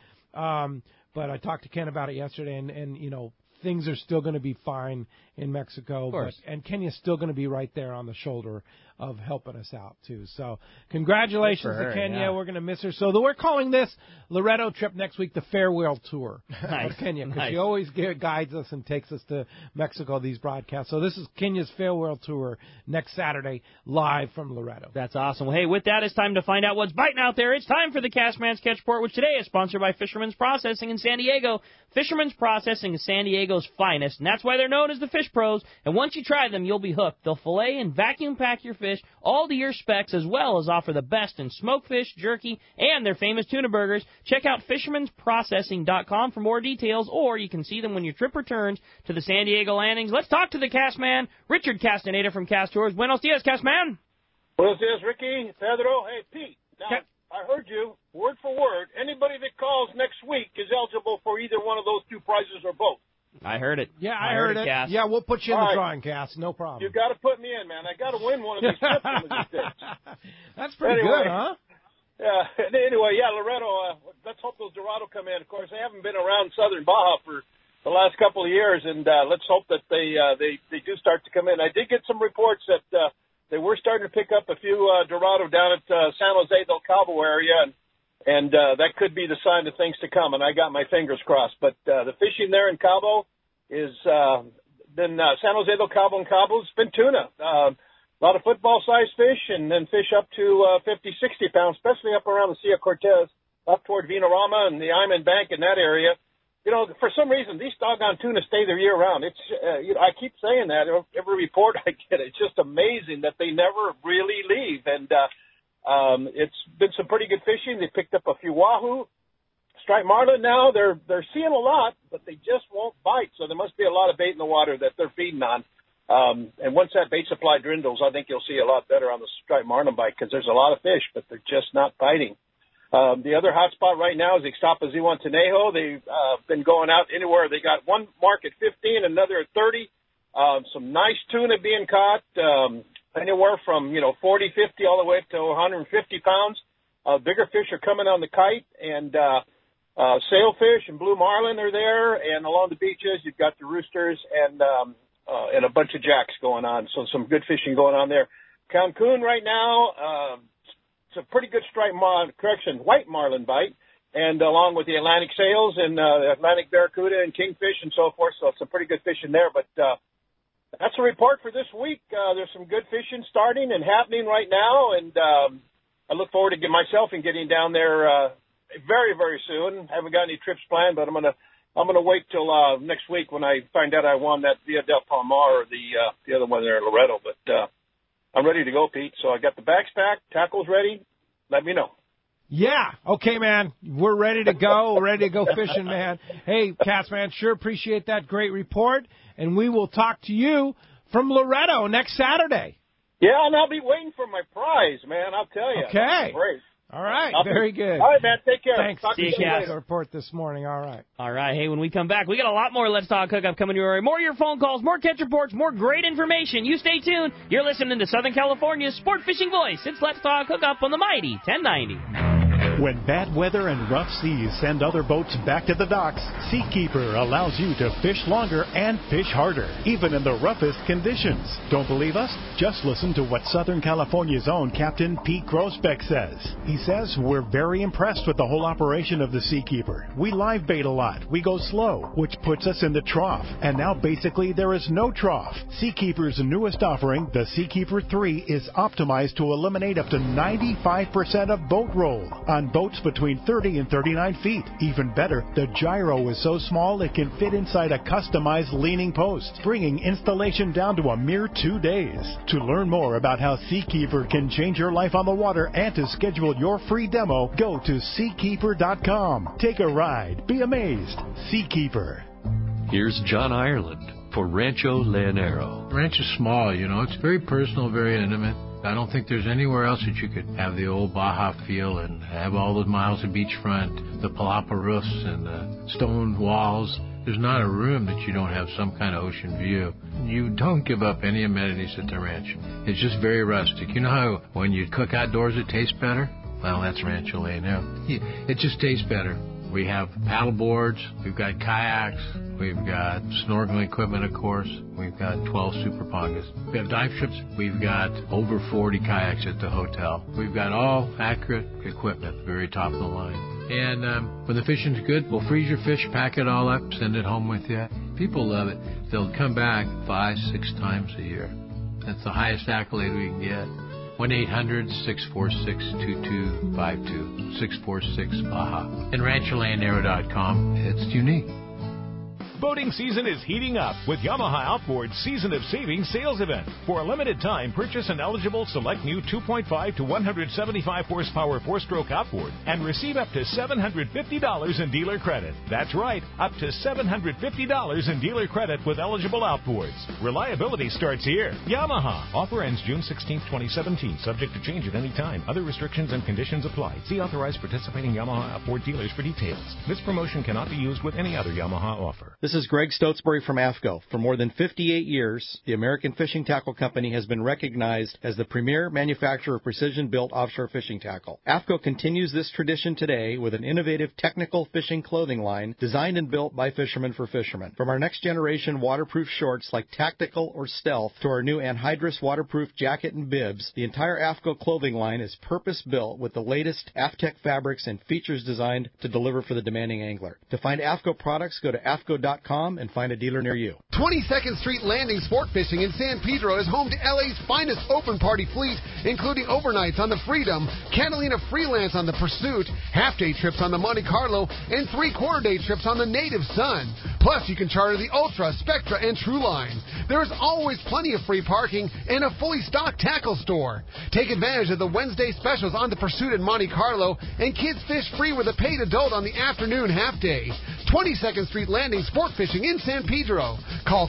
I talked to Ken about it yesterday, and things are still going to be fine in Mexico. Of course. And Kenya's still going to be right there on the shoulder of helping us out, too. So congratulations to Kenya. Yeah. We're going to miss her. So we're calling this Loreto trip next week the Farewell Tour of Kenya, because she always guides us and takes us to Mexico, these broadcasts. So this is Kenya's Farewell Tour next Saturday, live from Loreto. That's awesome. Well, hey, with that, it's time to find out what's biting out there. It's time for the Cashman's Catch Report, which today is sponsored by Fisherman's Processing in San Diego. Fisherman's Processing is San Diego's finest, and that's why they're known as the Fish Pros. And once you try them, you'll be hooked. They'll fillet and vacuum pack your fish all to your specs, as well as offer the best in smoked fish, jerky, and their famous tuna burgers. Check out fishermansprocessing.com for more details, or you can see them when your trip returns to the San Diego landings. Let's talk to the Castman, Richard Castaneda from Cast Tours. Buenos dias, Castman. Buenos dias, Ricky, Pedro. Hey, Pete. Now, I heard you, word for word. Anybody that calls next week is eligible for either one of those two prizes or both. I heard it. Yeah, I heard it. Cass. Yeah, we'll put you in the drawing, Cass. No problem. You got to put me in, man. I got to win one of these trips one of these days. That's pretty good, huh? Yeah. Anyway, Loreto. Let's hope those Dorado come in. Of course, they haven't been around Southern Baja for the last couple of years, and let's hope that they do start to come in. I did get some reports that they were starting to pick up a few Dorado down at San Jose del Cabo area, and that could be the sign of things to come, and I got my fingers crossed. But the fishing there in Cabo is then San Jose del Cabo and Cabo, it's been tuna. A lot of football-sized fish, and then fish up to 50, 60 pounds, especially up around the Sea of Cortez, up toward Vinorama and the Iman Bank in that area. You know, for some reason, these doggone tuna stay there year-round. It's, I keep saying that. Every report I get, it's just amazing that they never really leave. And it's been some pretty good fishing. They picked up a few wahoo. Striped marlin now, they're seeing a lot, but they just won't bite. So there must be a lot of bait in the water that they're feeding on. And once that bait supply dwindles, I think you'll see a lot better on the striped marlin bite because there's a lot of fish, but they're just not biting. The other hot spot right now is Ixtapa Zihuatanejo. They've been going out anywhere. They got one mark at 15, another at 30. Some nice tuna being caught, anywhere from, 40, 50, all the way up to 150 pounds. Bigger fish are coming on the kite, and sailfish and blue marlin are there. And along the beaches, you've got the roosters and a bunch of jacks going on. So some good fishing going on there. Cancun right now, it's a pretty good white marlin bite, and along with the Atlantic sails and Atlantic barracuda and kingfish and so forth. So it's some pretty good fishing there. But that's a report for this week. There's some good fishing starting and happening right now, and I look forward to getting down there very, very soon. Haven't got any trips planned, but I'm gonna wait till next week when I find out I won that Via del Palmar or the other one there in Loreto. But I'm ready to go, Pete. So I got the bags packed, tackles ready. Let me know. Yeah. Okay, man. We're ready to go. We're ready to go fishing, man. Hey, Cats, man, sure appreciate that great report. And we will talk to you from Loreto next Saturday. Yeah, and I'll be waiting for my prize, man. I'll tell you. Okay. Great. All right. Very good. All right, man. Take care. Thanks. See you, Cats. Report this morning. All right. All right. Hey, when we come back, we got a lot more Let's Talk Hookup coming your way. More of your phone calls, more catch reports, more great information. You stay tuned. You're listening to Southern California's sport fishing voice. It's Let's Talk Hookup on the mighty 1090. When bad weather and rough seas send other boats back to the docks, Seakeeper allows you to fish longer and fish harder, even in the roughest conditions. Don't believe us? Just listen to what Southern California's own Captain Pete Groesbeck says. He says, we're very impressed with the whole operation of the Seakeeper. We live bait a lot. We go slow, which puts us in the trough. And now basically there is no trough. Seakeeper's newest offering, the Seakeeper 3, is optimized to eliminate up to 95% of boat roll on boats between 30 and 39 feet. Even better, the gyro is so small it can fit inside a customized leaning post, bringing installation down to a mere 2 days. To learn more about how Seakeeper can change your life on the water and to schedule your free demo, go to Seakeeper.com. Take a ride. Be amazed. Seakeeper. Here's John Ireland for Rancho Leonero. Ranch is small, it's very personal, very intimate. I don't think there's anywhere else that you could have the old Baja feel and have all those miles of beachfront, the palapa roofs and the stone walls. There's not a room that you don't have some kind of ocean view. You don't give up any amenities at the ranch. It's just very rustic. You know how when you cook outdoors it tastes better? Well, that's Rancho Leonero. It just tastes better. We have paddle boards, we've got kayaks, we've got snorkeling equipment, of course. We've got 12 super pongas. We have dive trips. We've got over 40 kayaks at the hotel. We've got all accurate equipment, very top of the line. And when the fishing's good, we'll freeze your fish, pack it all up, send it home with you. People love it. They'll come back 5-6 times a year. That's the highest accolade we can get. 1-800-646-2252, 646-BAJA. And RanchoLeonero.com. It's unique. Boating season is heating up with Yamaha Outboard's Season of Savings sales event. For a limited time, purchase an eligible select new 2.5 to 175 horsepower 4-stroke outboard and receive up to $750 in dealer credit. That's right, up to $750 in dealer credit with eligible outboards. Reliability starts here. Yamaha. Offer ends June 16, 2017. Subject to change at any time. Other restrictions and conditions apply. See authorized participating Yamaha outboard dealers for details. This promotion cannot be used with any other Yamaha offer. This is Greg Stotesbury from AFCO. For more than 58 years, the American Fishing Tackle Company has been recognized as the premier manufacturer of precision-built offshore fishing tackle. AFCO continues this tradition today with an innovative technical fishing clothing line designed and built by fishermen for fishermen. From our next-generation waterproof shorts like Tactical or Stealth to our new anhydrous waterproof jacket and bibs, the entire AFCO clothing line is purpose-built with the latest AFTEC fabrics and features designed to deliver for the demanding angler. To find AFCO products, go to AFCO.com bigfish.com and find a dealer near you. 22nd Street Landing Sport Fishing in San Pedro is home to LA's finest open party fleet, including overnights on the Freedom, Catalina Freelance on the Pursuit, half-day trips on the Monte Carlo, and 3/4-day trips on the Native Sun. Plus, you can charter the Ultra, Spectra, and True Line. There is always plenty of free parking and a fully stocked tackle store. Take advantage of the Wednesday specials on the Pursuit and Monte Carlo, and kids fish free with a paid adult on the afternoon half-day. 22nd Street Landing Sport Fishing in San Pedro. Call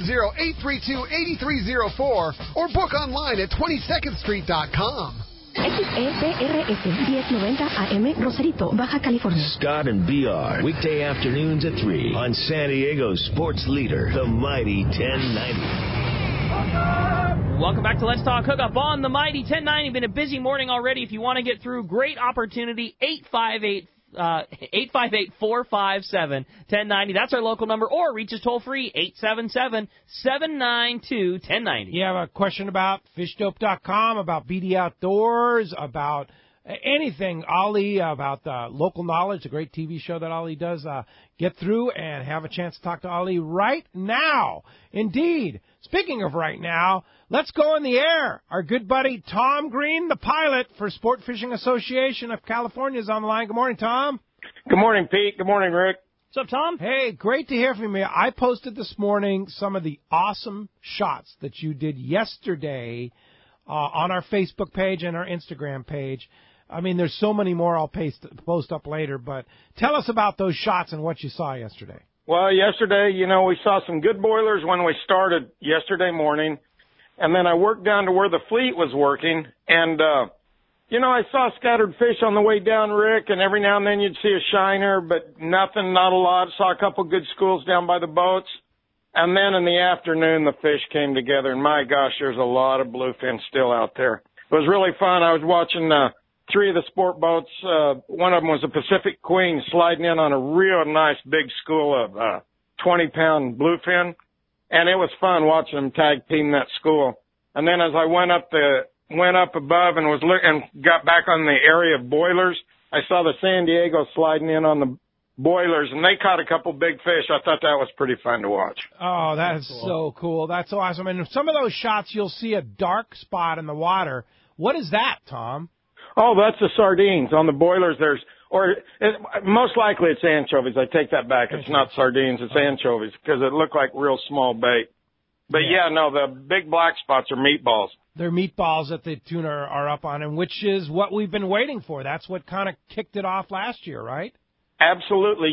310-832-8304 or book online at 22ndstreet.com. XEPRS 1090 AM Rosarito, Baja California. Scott and BR, weekday afternoons at 3 on San Diego's sports leader, the Mighty 1090. Welcome back to Let's Talk Hookup on the Mighty 1090. Been a busy morning already. If you want to get through, great opportunity, 858-457-1090. That's our local number, or reach us toll-free, 877-792-1090. You have a question about fishdope.com, about BD Outdoors, about anything, Ali, about local knowledge, the great TV show that Ali does, get through and have a chance to talk to Ali right now. Indeed. Speaking of right now, let's go in the air. Our good buddy Tom Green, the pilot for Sport Fishing Association of California, is on the line. Good morning, Tom. Good morning, Pete. Good morning, Rick. What's up, Tom? Hey, great to hear from you. I posted this morning some of the awesome shots that you did yesterday on our Facebook page and our Instagram page. I mean, there's so many more I'll post up later, but tell us about those shots and what you saw yesterday. Well, yesterday, we saw some good boilers when we started yesterday morning, and then I worked down to where the fleet was working, and, I saw scattered fish on the way down, Rick, and every now and then you'd see a shiner, but nothing, not a lot. Saw a couple good schools down by the boats, and then in the afternoon the fish came together, and my gosh, there's a lot of bluefin still out there. It was really fun. I was watching three of the sport boats. One of them was a Pacific Queen sliding in on a real nice big school of 20-pound bluefin, and it was fun watching them tag team that school. And then as I went up above and got back on the area of boilers, I saw the San Diego sliding in on the boilers, and they caught a couple big fish. I thought that was pretty fun to watch. Oh, that is so cool. That's so awesome. And in some of those shots, you'll see a dark spot in the water. What is that, Tom? Oh, that's the sardines. On the boilers, most likely it's anchovies. I take that back. It's not sardines, it's anchovies, because it looked like real small bait. But the big black spots are meatballs. They're meatballs that the tuna are up on, and which is what we've been waiting for. That's what kind of kicked it off last year, right? Absolutely.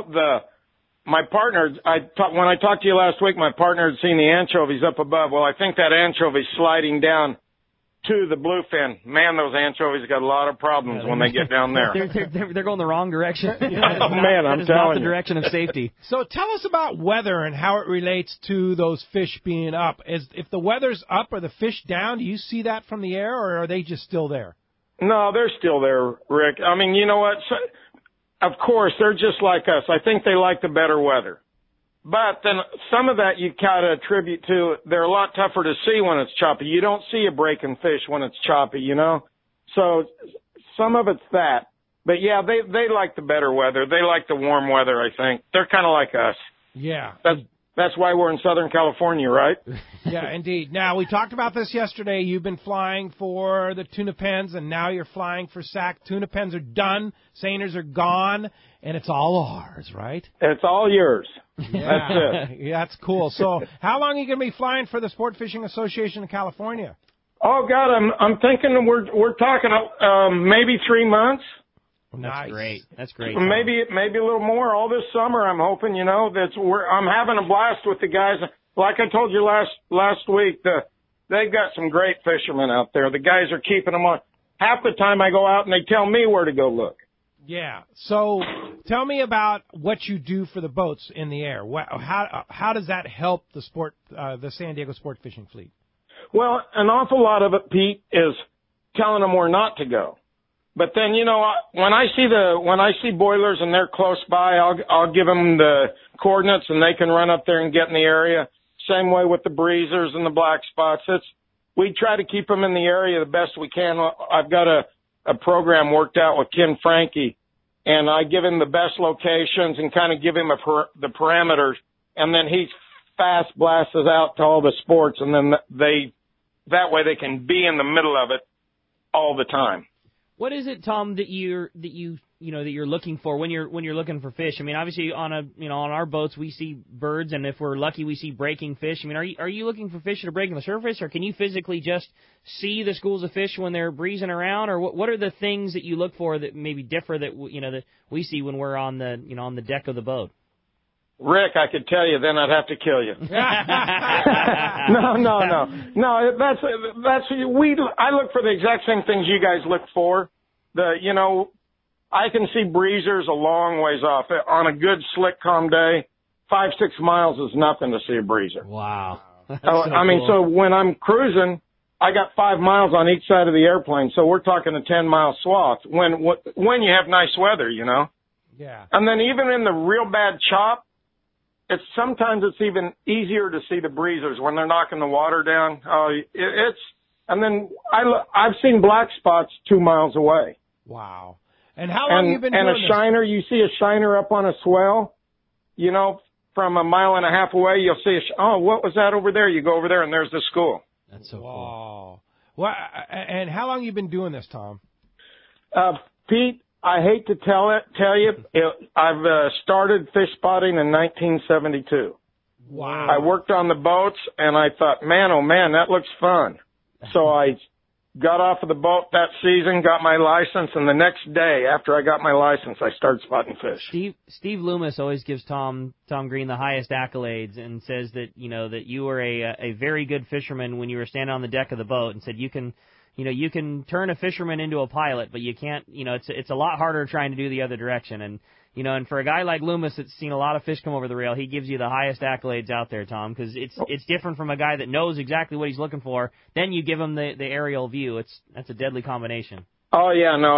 My partner, when I talked to you last week, my partner had seen the anchovies up above. Well, I think that anchovy sliding down to the bluefin. Man, those anchovies got a lot of problems when they get down there. They're going the wrong direction. I'm telling you. Not the direction of safety. So tell us about weather and how it relates to those fish being up. If the weather's up, are the fish down? Do you see that from the air, or are they just still there? No, they're still there, Rick. I mean, you know what? So, of course, they're just like us. I think they like the better weather. But then some of that you kind of attribute to they're a lot tougher to see when it's choppy. You don't see a breaking fish when it's choppy, So some of it's that. But, yeah, they like the better weather. They like the warm weather, I think. They're kind of like us. Yeah. That's why we're in Southern California, right? Yeah, indeed. Now, we talked about this yesterday. You've been flying for the tuna pens, and now you're flying for SAC. Tuna pens are done. Seiners are gone, and it's all ours, right? It's all yours. Yeah. That's it. Yeah, that's cool. So how long are you going to be flying for the Sport Fishing Association of California? Oh, God, I'm thinking we're talking maybe 3 months. Nice. That's great. Maybe a little more all this summer. I'm hoping. I'm having a blast with the guys. Like I told you last week, they've got some great fishermen out there. The guys are keeping them on. Half the time I go out and they tell me where to go look. Yeah. So tell me about what you do for the boats in the air. How does that help the San Diego Sport Fishing Fleet? Well, an awful lot of it, Pete, is telling them where not to go. But then, when I see boilers and they're close by, I'll give them the coordinates and they can run up there and get in the area. Same way with the breezers and the black spots. We try to keep them in the area the best we can. I've got a program worked out with Ken Frankie, and I give him the best locations and kind of give him the parameters and then he fast blasts us out to all the sports, and then that way they can be in the middle of it all the time. What is it, Tom, that you're looking for when you're looking for fish? I mean, obviously on our boats we see birds, and if we're lucky we see breaking fish. I mean, are you looking for fish that are breaking the surface, or can you physically just see the schools of fish when they're breezing around, or what are the things that you look for that maybe differ that we see when we're on the deck of the boat? Rick, I could tell you, then I'd have to kill you. No. I look for the exact same things you guys look for. I can see breezers a long ways off. On a good, slick, calm day, 5-6 miles is nothing to see a breezer. Wow. So when I'm cruising, I got 5 miles on each side of the airplane, so we're talking a 10-mile swath when you have nice weather, Yeah. And then even in the real bad chop, sometimes it's even easier to see the breezers when they're knocking the water down. And then I've seen black spots 2 miles away. Wow. And how long have you been doing this? And a shiner, you see a shiner up on a swell, from a mile and a half away, you'll see what was that over there? You go over there and there's the school. That's so cool. Well, and how long have you been doing this, Tom? Pete, I hate to tell you, I've started fish spotting in 1972. Wow. I worked on the boats, and I thought, man, oh, man, that looks fun. So I got off of the boat that season, got my license, and the next day after I got my license, I started spotting fish. Steve Loomis always gives Tom Green the highest accolades and says that, that you were a very good fisherman when you were standing on the deck of the boat, and said you can turn a fisherman into a pilot, but you can't, it's a lot harder trying to do the other direction. And, and for a guy like Loomis that's seen a lot of fish come over the rail, he gives you the highest accolades out there, Tom, because it's different from a guy that knows exactly what he's looking for. Then you give him the aerial view. That's a deadly combination. Oh, yeah, no,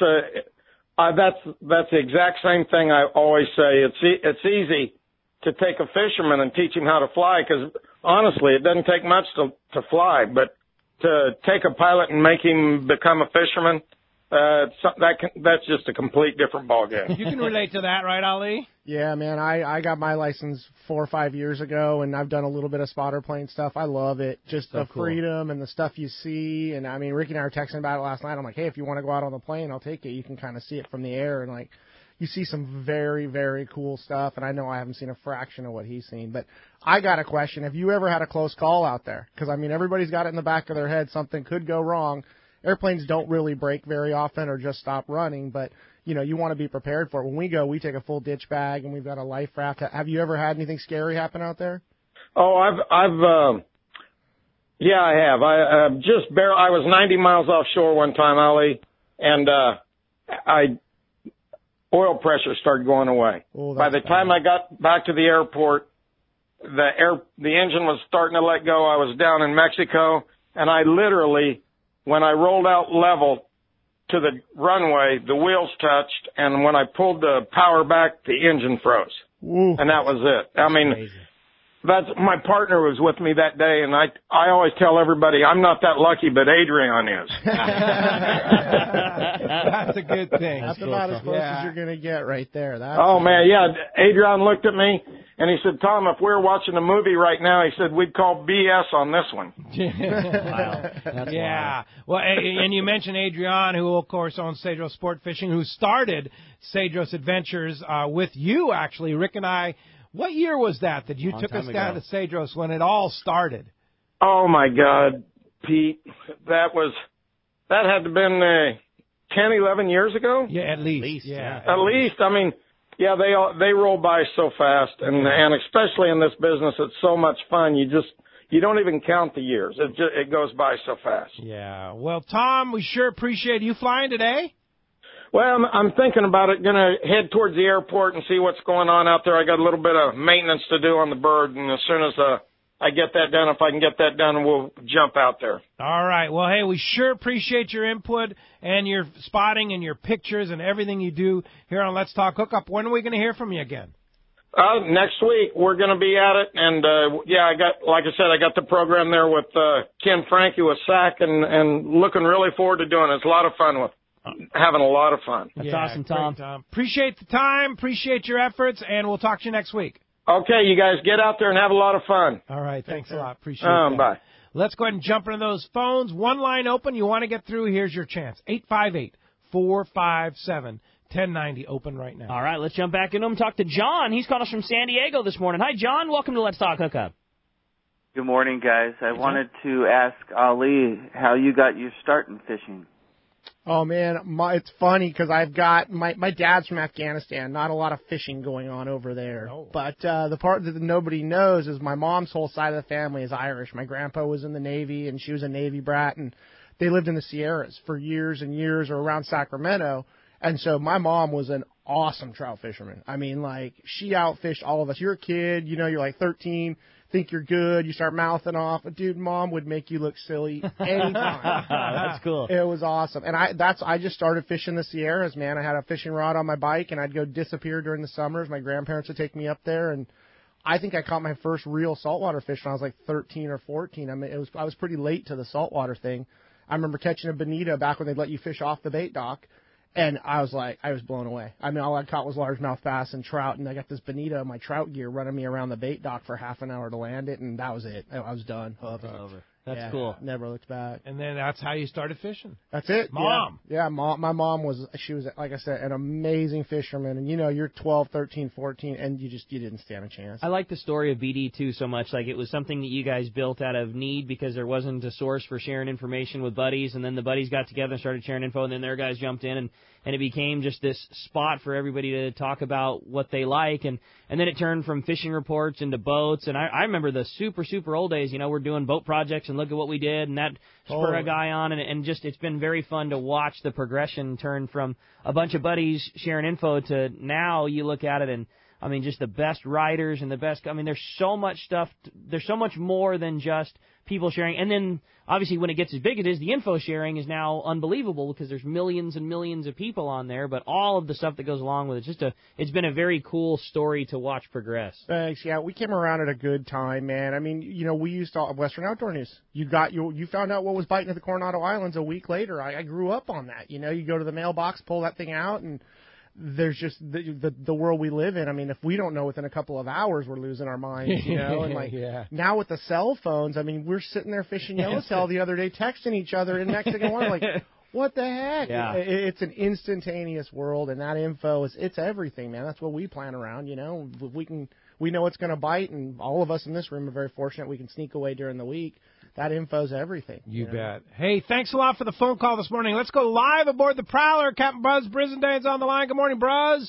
that's the exact same thing I always say. It's easy to take a fisherman and teach him how to fly, because honestly, it doesn't take much to fly, but to take a pilot and make him become a fisherman, that's just a complete different ballgame. You can relate to that, right, Ali? Yeah, man, I got my license 4 or 5 years ago, and I've done a little bit of spotter plane stuff. I love it, just the freedom and the stuff you see. And, I mean, Ricky and I were texting about it last night. I'm like, hey, if you want to go out on the plane, I'll take it. You can kind of see it from the air, and, like, you see some very, very cool stuff, and I know I haven't seen a fraction of what he's seen. But I got a question. Have you ever had a close call out there? Because, I mean, everybody's got it in the back of their head. Something could go wrong. Airplanes don't really break very often or just stop running, but, you want to be prepared for it. When we go, we take a full ditch bag, and we've got a life raft. Have you ever had anything scary happen out there? Oh, yeah, I have. I was 90 miles offshore one time, Ali, and oil pressure started going away. By the time I got back to the airport, the engine was starting to let go. I was down in Mexico, and I literally, when I rolled out level to the runway, the wheels touched, and when I pulled the power back, the engine froze. Ooh. And that was it. I mean, my partner was with me that day, and I always tell everybody, I'm not that lucky, but Adrian is. That's a good thing. That's about as close as you're going to get right there. Man, yeah. Adrian looked at me, and he said, Tom, if we were watching a movie right now, he said, we'd call BS on this one. Wow. That's wild. Well, and you mentioned Adrian, who, of course, owns Cedros Sport Fishing, who started Cedros Adventures with you, actually. Rick and I, what year was that you took us down to Cedros when it all started? Oh, my God, Pete. That had to have been 10, 11 years ago? Yeah, at least. Yeah. At least. I mean, yeah, they roll by so fast, and especially in this business, it's so much fun. You don't even count the years. It goes by so fast. Yeah. Well, Tom, we sure appreciate you flying today. Well, I'm thinking about it. Going to head towards the airport and see what's going on out there. I got a little bit of maintenance to do on the bird, and as soon as I get that done, if I can get that done, we'll jump out there. All right. Well, hey, we sure appreciate your input and your spotting and your pictures and everything you do here on Let's Talk Hookup. When are we going to hear from you again? Next week we're going to be at it, and like I said, I got the program there with Ken Frankie with SAC, and looking really forward to doing it. It's a lot of fun having a lot of fun. That's awesome, Tom. Great, Tom. Appreciate the time, appreciate your efforts, and we'll talk to you next week. Okay, you guys get out there and have a lot of fun. All right, thanks a lot. Appreciate that. Bye. Let's go ahead and jump into those phones. One line open. You want to get through, here's your chance. 858-457-1090 open right now. All right, let's jump back into them. Talk to John. He's calling us from San Diego this morning. Hi, John. Welcome to Let's Talk Hookup. Good morning, guys. I wanted to ask Ali how you got your start in fishing. Oh, man, it's funny because I've got my dad's from Afghanistan. Not a lot of fishing going on over there. Oh. But the part that nobody knows is my mom's whole side of the family is Irish. My grandpa was in the Navy, and she was a Navy brat, and they lived in the Sierras for years and years or around Sacramento. And so my mom was an awesome trout fisherman. I mean, like, she outfished all of us. You're a kid, you know, you're like 13, think you're good, you start mouthing off. Dude, Mom would make you look silly anytime. That's cool. It was awesome. And I just started fishing the Sierras, man. I had a fishing rod on my bike, and I'd go disappear during the summers. My grandparents would take me up there, and I think I caught my first real saltwater fish when I was like 13 or 14. I mean, I was pretty late to the saltwater thing. I remember catching a bonita back when they'd let you fish off the bait dock. And I was blown away. I mean, all I caught was largemouth bass and trout, and I got this bonita in my trout gear running me around the bait dock for half an hour to land it, and that was it. I was done. Over. That's Yeah, cool. Never looked back. And then that's how you started fishing. That's it. Mom. Yeah, my mom was, like I said, an amazing fisherman. And, you know, you're 12, 13, 14, and you didn't stand a chance. I like the story of BD, too, so much. Like, it was something that you guys built out of need because there wasn't a source for sharing information with buddies, and then the buddies got together and started sharing info, and then their guys jumped in, and it became just this spot for everybody to talk about what they like, and then it turned from fishing reports into boats, and I remember the super, super old days, you know, we're doing boat projects, and look at what we did, and that spur a guy on, and just it's been very fun to watch the progression turn from a bunch of buddies sharing info to now you look at it and, I mean, just the best writers and the best, I mean, there's so much stuff, there's so much more than just people sharing. And then, obviously, when it gets as big as it is, the info sharing is now unbelievable because there's millions and millions of people on there, but all of the stuff that goes along with it, it's been a very cool story to watch progress. Thanks. Yeah, we came around at a good time, man. I mean, you know, we used to Western Outdoor News. You found out what was biting at the Coronado Islands a week later. I grew up on that. You know, you go to the mailbox, pull that thing out, and there's just the world we live in. I mean, if we don't know within a couple of hours, we're losing our minds, you know. And like now with the cell phones, I mean, we're sitting there fishing yellowtail the other day, texting each other in Mexican water, like, what the heck? Yeah. It's an instantaneous world, and that info it's everything, man. That's what we plan around, you know. We know it's going to bite, and all of us in this room are very fortunate we can sneak away during the week. That info's everything. You bet. Hey, thanks a lot for the phone call this morning. Let's go live aboard the Prowler. Captain Buzz Brisendane's on the line. Good morning, Bruz.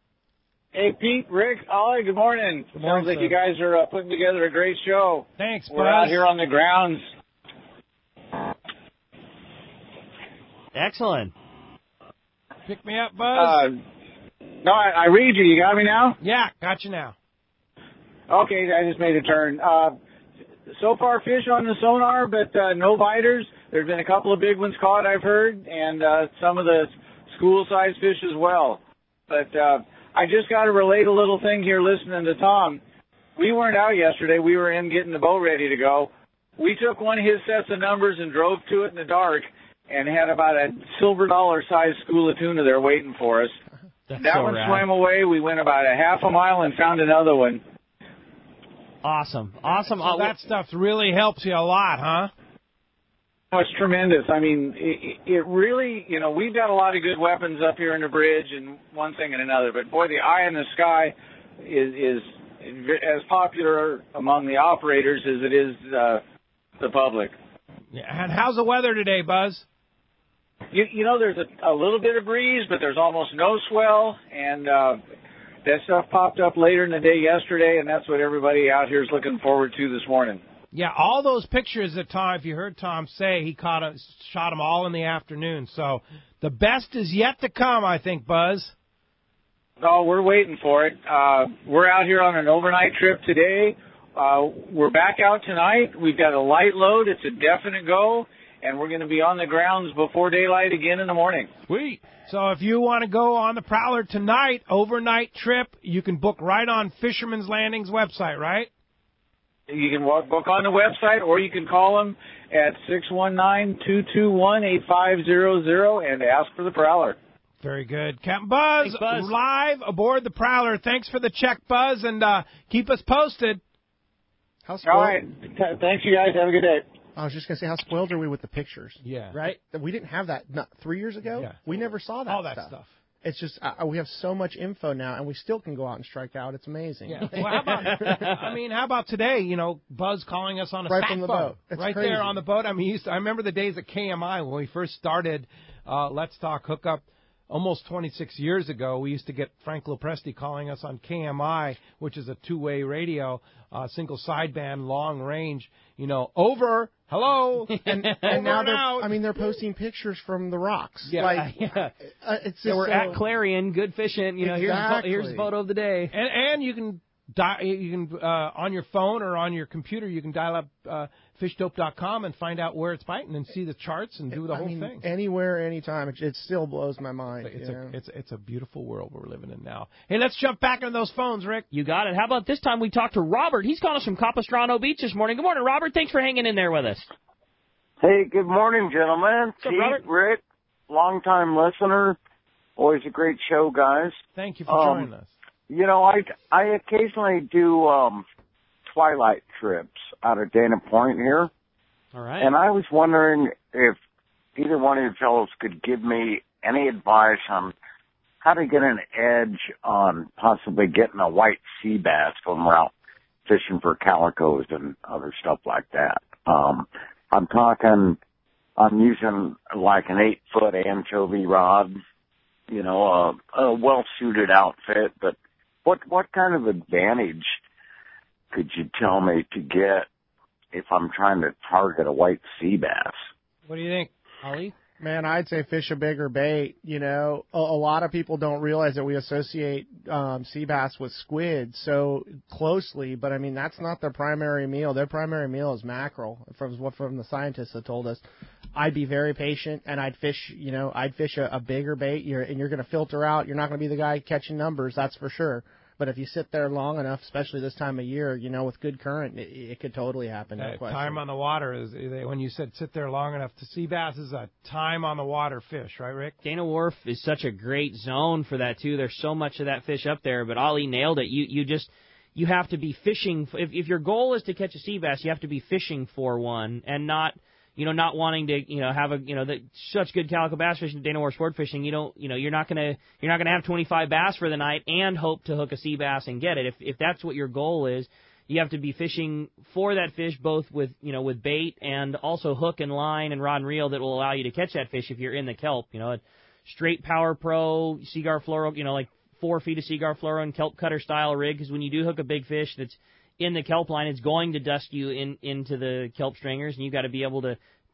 Hey, Pete, Rick, Ollie, good morning. Good morning, Sounds like you guys are putting together a great show. Thanks, Buzz. We're out here on the grounds. Excellent. Pick me up, Buzz. No, I read you. You got me now? Yeah, got you now. Okay, I just made a turn. So far, fish on the sonar, but no biters. There's been a couple of big ones caught, I've heard, and some of the school-sized fish as well. But I just got to relate a little thing here listening to Tom. We weren't out yesterday. We were in getting the boat ready to go. We took one of his sets of numbers and drove to it in the dark and had about a silver dollar-sized school of tuna there waiting for us. That's that so one rad. swam away. We went about a half a mile and found another one. Awesome. So that stuff really helps you a lot, huh? Oh, it's tremendous. I mean, it really, you know, we've got a lot of good weapons up here in the bridge and one thing and another, but boy, the eye in the sky is as popular among the operators as it is the public. Yeah, and how's the weather today, Buzz? You know, there's a little bit of breeze, but there's almost no swell, and that stuff popped up later in the day yesterday, and that's what everybody out here is looking forward to this morning. Yeah, all those pictures that Tom, if you heard Tom say, he shot them all in the afternoon. So the best is yet to come, I think, Buzz. Oh, we're waiting for it. We're out here on an overnight trip today. We're back out tonight. We've got a light load. It's a definite go, and we're going to be on the grounds before daylight again in the morning. Sweet. So if you want to go on the Prowler tonight, overnight trip, you can book right on Fisherman's Landing's website, right? You can book on the website, or you can call them at 619-221-8500 and ask for the Prowler. Very good. Captain Buzz, Thanks, Buzz, live aboard the Prowler. Thanks for the check, Buzz, and keep us posted. How spoiled? All right. Thanks, you guys. Have a good day. I was just going to say, how spoiled are we with the pictures? Yeah. Right? We didn't have that 3 years ago. Yeah. We never saw that All that stuff. It's just we have so much info now, and we still can go out and strike out. It's amazing. Yeah. Well, how about today? Buzz calling us on a right sack from the boat, It's right crazy. there on the boat. I mean, I remember the days at KMI when we first started Let's Talk Hookup. Almost 26 years ago, we used to get Frank Lopresti calling us on KMI, which is a two-way radio, single sideband, long range. Over, hello, and now they're posting pictures from the rocks. Yeah, it's just we're at Clarion, good fishing. Exactly. Here's the photo of the day. And you can on your phone or on your computer, you can dial up fishdope.com and find out where it's biting and see the charts and do the whole thing. Anywhere, anytime. It still blows my mind. It's a beautiful world we're living in now. Hey, let's jump back into those phones, Rick. You got it. How about this time we talk to Robert? He's calling us from Capistrano Beach this morning. Good morning, Robert. Thanks for hanging in there with us. Hey, good morning, gentlemen. What's up, Robert? Rick, long-time listener. Always a great show, guys. Thank you for joining us. I occasionally do twilight trips out of Dana Point here. All right. And I was wondering if either one of you fellows could give me any advice on how to get an edge on possibly getting a white sea bass when we're out fishing for calicos and other stuff like that. I'm using like an 8-foot anchovy rod, a well-suited outfit, but what kind of advantage could you tell me to get if I'm trying to target a white sea bass? What do you think, Ali? Man, I'd say fish a bigger bait. A lot of people don't realize that we associate sea bass with squid so closely, but I mean that's not their primary meal. Their primary meal is mackerel. From the scientists that told us, I'd be very patient and I'd fish. I'd fish a bigger bait. You're going to filter out. You're not going to be the guy catching numbers, that's for sure. But if you sit there long enough, especially this time of year, with good current, it could totally happen. No question. Time on the water is when you said sit there long enough. Sea bass is a time on the water fish, right, Rick? Dana Wharf is such a great zone for that too. There's so much of that fish up there. But Ali nailed it. You have to be fishing. If your goal is to catch a sea bass, you have to be fishing for one and not wanting to, have such good calico bass fishing, Dana Wharf sport fishing. You're not gonna have 25 bass for the night and hope to hook a sea bass and get it. If that's what your goal is, you have to be fishing for that fish, both with bait and also hook and line and rod and reel that will allow you to catch that fish if you're in the kelp. A straight Power Pro Seaguar fluoro, like 4 feet of Seaguar fluoro and kelp cutter style rig. Because when you do hook a big fish that's in the kelp line, it's going to dust you into the kelp stringers, and you've got to be able to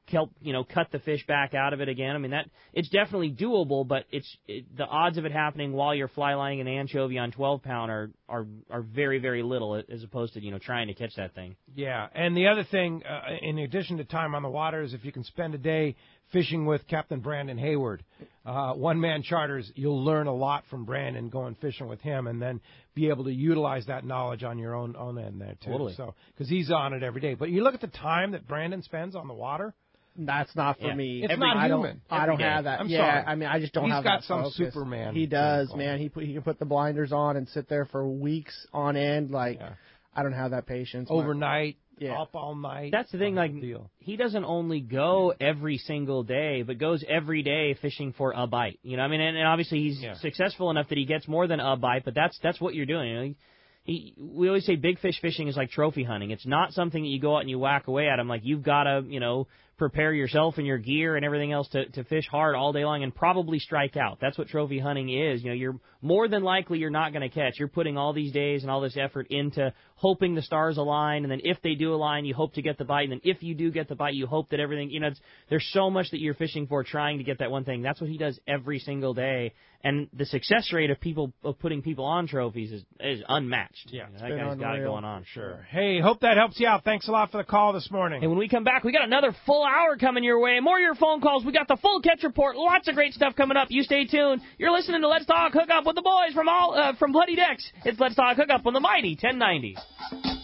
cut the fish back out of it again. I mean, it's definitely doable, but the odds of it happening while you're fly lining an anchovy on 12-pound are very, very little as opposed to, trying to catch that thing. Yeah, and the other thing, in addition to time on the water, is if you can spend a day fishing with Captain Brandon Hayward, one-man charters, you'll learn a lot from Brandon going fishing with him and then be able to utilize that knowledge on your own end there, too. Totally. So, because he's on it every day. But you look at the time that Brandon spends on the water. That's not for me. It's not human. I don't have that. I'm sorry. I mean, I just don't have that. He's got some focus. Superman. He does, man. He can put the blinders on and sit there for weeks on end. I don't have that patience. Overnight, up all night. That's the thing. He doesn't only go every single day, but goes every day fishing for a bite. And obviously he's successful enough that he gets more than a bite. But that's what you're doing. We always say big fish fishing is like trophy hunting. It's not something that you go out and you whack away at them. You've got to, prepare yourself and your gear and everything else to fish hard all day long and probably strike out. That's what trophy hunting is. You're more than likely you're not going to catch. You're putting all these days and all this effort into hoping the stars align, and then if they do align, you hope to get the bite, and then if you do get the bite, you hope that everything, there's so much that you're fishing for trying to get that one thing. That's what he does every single day, and the success rate of putting people on trophies is unmatched. Yeah, that guy's got it going on. Sure. Hey, hope that helps you out. Thanks a lot for the call this morning. And when we come back, we got another full hour coming your way. More of your phone calls. We got the full catch report. Lots of great stuff coming up. You stay tuned. You're listening to Let's Talk Hookup with the boys from Bloody Decks. It's Let's Talk Hookup on the mighty 1090s.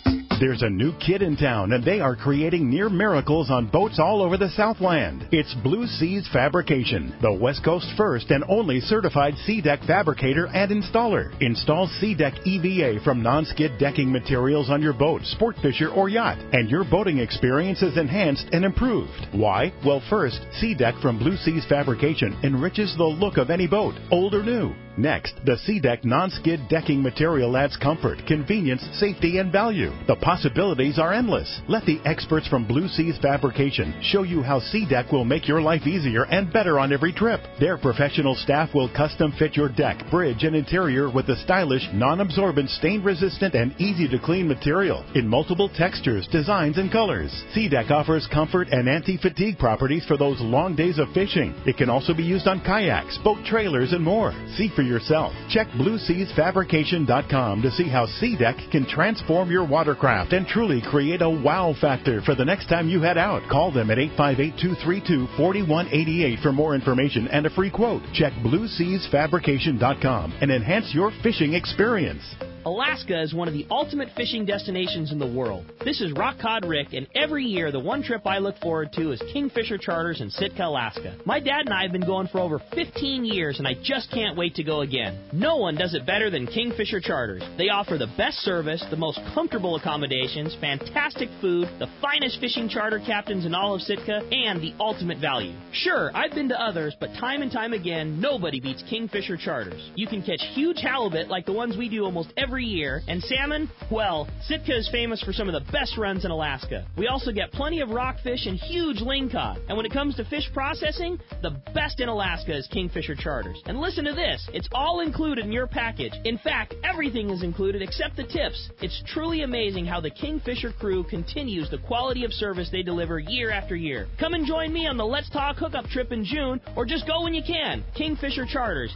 There's a new kid in town, and they are creating near miracles on boats all over the Southland. It's Blue Seas Fabrication, the West Coast's first and only certified sea-deck fabricator and installer. Install sea-deck EVA from non-skid decking materials on your boat, sport fisher, or yacht, and your boating experience is enhanced and improved. Why? Well, first, sea-deck from Blue Seas Fabrication enriches the look of any boat, old or new. Next, the SeaDeck non-skid decking material adds comfort, convenience, safety, and value. The possibilities are endless. Let the experts from Blue Seas Fabrication show you how SeaDeck will make your life easier and better on every trip. Their professional staff will custom fit your deck, bridge, and interior with the stylish, non-absorbent, stain-resistant, and easy-to-clean material in multiple textures, designs, and colors. SeaDeck offers comfort and anti-fatigue properties for those long days of fishing. It can also be used on kayaks, boat trailers, and more. See for yourself. Check BlueSeasFabrication.com to see how SeaDeck can transform your watercraft and truly create a wow factor for the next time you head out. Call them at 858-232-4188 for more information and a free quote. Check BlueSeasFabrication.com and enhance your fishing experience. Alaska is one of the ultimate fishing destinations in the world. This is Rock Cod Rick, and every year the one trip I look forward to is Kingfisher Charters in Sitka, Alaska. My dad and I have been going for over 15 years, and I just can't wait to go again. No one does it better than Kingfisher Charters. They offer the best service, the most comfortable accommodations, fantastic food, the finest fishing charter captains in all of Sitka, and the ultimate value. Sure, I've been to others, but time and time again, nobody beats Kingfisher Charters. You can catch huge halibut like the ones we do almost every year, and salmon, well, Sitka is famous for some of the best runs in Alaska. We also get plenty of rockfish and huge lingcod. And when it comes to fish processing, the best in Alaska is Kingfisher Charters. And listen to this, it's all included in your package. In fact, everything is included except the tips. It's truly amazing how the Kingfisher crew continues the quality of service they deliver year after year. Come and join me on the Let's Talk hookup trip in June, or just go when you can. Kingfisher Charters,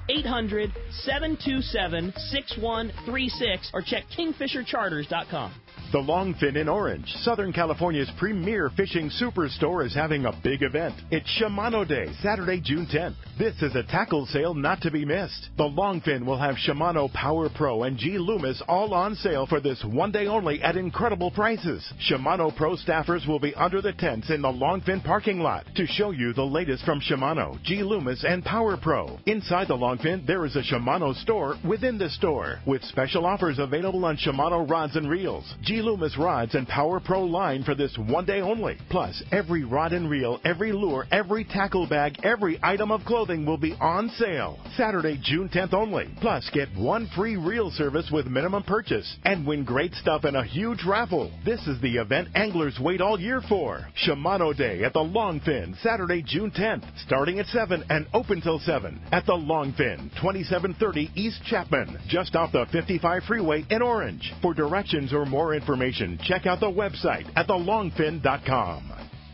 800-727-6136, or check kingfishercharters.com. The Longfin in Orange, Southern California's premier fishing superstore, is having a big event. It's Shimano Day, Saturday, June 10th. This is a tackle sale not to be missed. The Longfin will have Shimano Power Pro and G Loomis all on sale for this one day only at incredible prices. Shimano Pro staffers will be under the tents in the Longfin parking lot to show you the latest from Shimano, G Loomis, and Power Pro. Inside the Longfin, there is a Shimano store within the store with special offers available on Shimano rods and reels, G Loomis rods, and Power Pro line for this one day only. Plus, every rod and reel, every lure, every tackle bag, every item of clothing will be on sale. Saturday, June 10th only. Plus, get one free reel service with minimum purchase and win great stuff in a huge raffle. This is the event anglers wait all year for. Shimano Day at the Longfin, Saturday, June 10th, starting at 7 and open till 7 at the Longfin, 2730 East Chapman, just off the 55 freeway in Orange. For directions or more information, check out the website at thelongfin.com.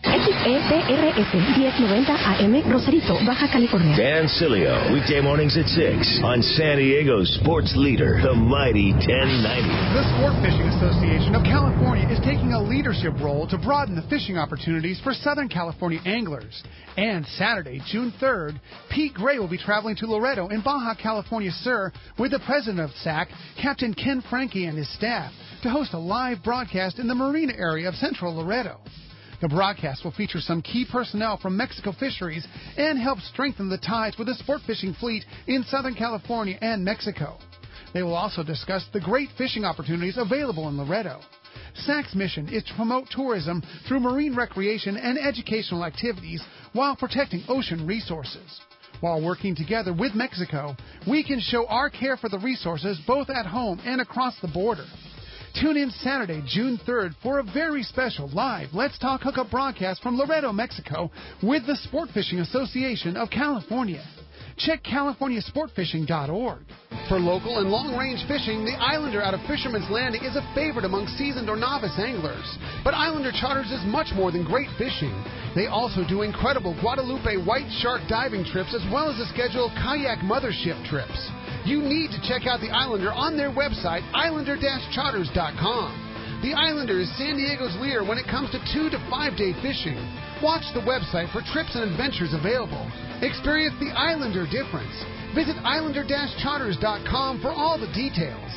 XEPRF 1090 AM, Rosarito, Baja California. Dan Cilio, weekday mornings at 6 on San Diego's sports leader, the mighty 1090. The Sport Fishing Association of California is taking a leadership role to broaden the fishing opportunities for Southern California anglers. And Saturday, June 3rd, Pete Gray will be traveling to Loreto in Baja California Sur with the president of SAC, Captain Ken Frankie, and his staff to host a live broadcast in the marina area of Central Loreto. The broadcast will feature some key personnel from Mexico Fisheries and help strengthen the ties with the sport fishing fleet in Southern California and Mexico. They will also discuss the great fishing opportunities available in Loreto. SAC's mission is to promote tourism through marine recreation and educational activities while protecting ocean resources. While working together with Mexico, we can show our care for the resources both at home and across the border. Tune in Saturday, June 3rd for a very special live Let's Talk Hookup broadcast from Loreto, Mexico with the Sport Fishing Association of California. Check CaliforniaSportFishing.org. For local and long-range fishing, the Islander out of Fisherman's Landing is a favorite among seasoned or novice anglers. But Islander Charters is much more than great fishing. They also do incredible Guadalupe white shark diving trips as well as a schedule of kayak mothership trips. You need to check out the Islander on their website, islander-charters.com. The Islander is San Diego's leader when it comes to 2 to 5 day fishing. Watch the website for trips and adventures available. Experience the Islander difference. Visit islander-charters.com for all the details.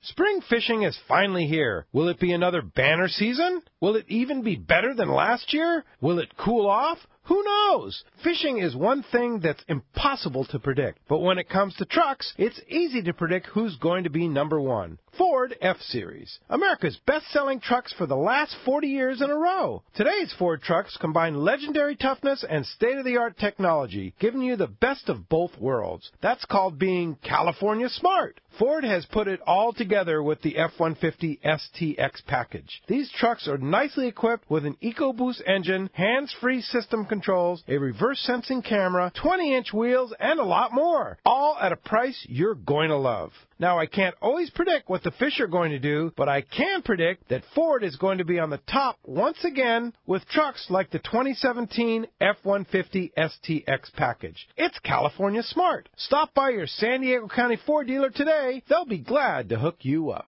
Spring fishing is finally here. Will it be another banner season? Will it even be better than last year? Will it cool off? Who knows? Fishing is one thing that's impossible to predict. But when it comes to trucks, it's easy to predict who's going to be number one. Ford F-Series. America's best-selling trucks for the last 40 years in a row. Today's Ford trucks combine legendary toughness and state-of-the-art technology, giving you the best of both worlds. That's called being California smart. Ford has put it all together with the F-150 STX package. These trucks are nicely equipped with an EcoBoost engine, hands-free system controls, a reverse-sensing camera, 20-inch wheels, and a lot more. All at a price you're going to love. Now, I can't always predict what the fish are going to do, but I can predict that Ford is going to be on the top once again with trucks like the 2017 F-150 STX package. It's California smart. Stop by your San Diego County Ford dealer today. They'll be glad to hook you up.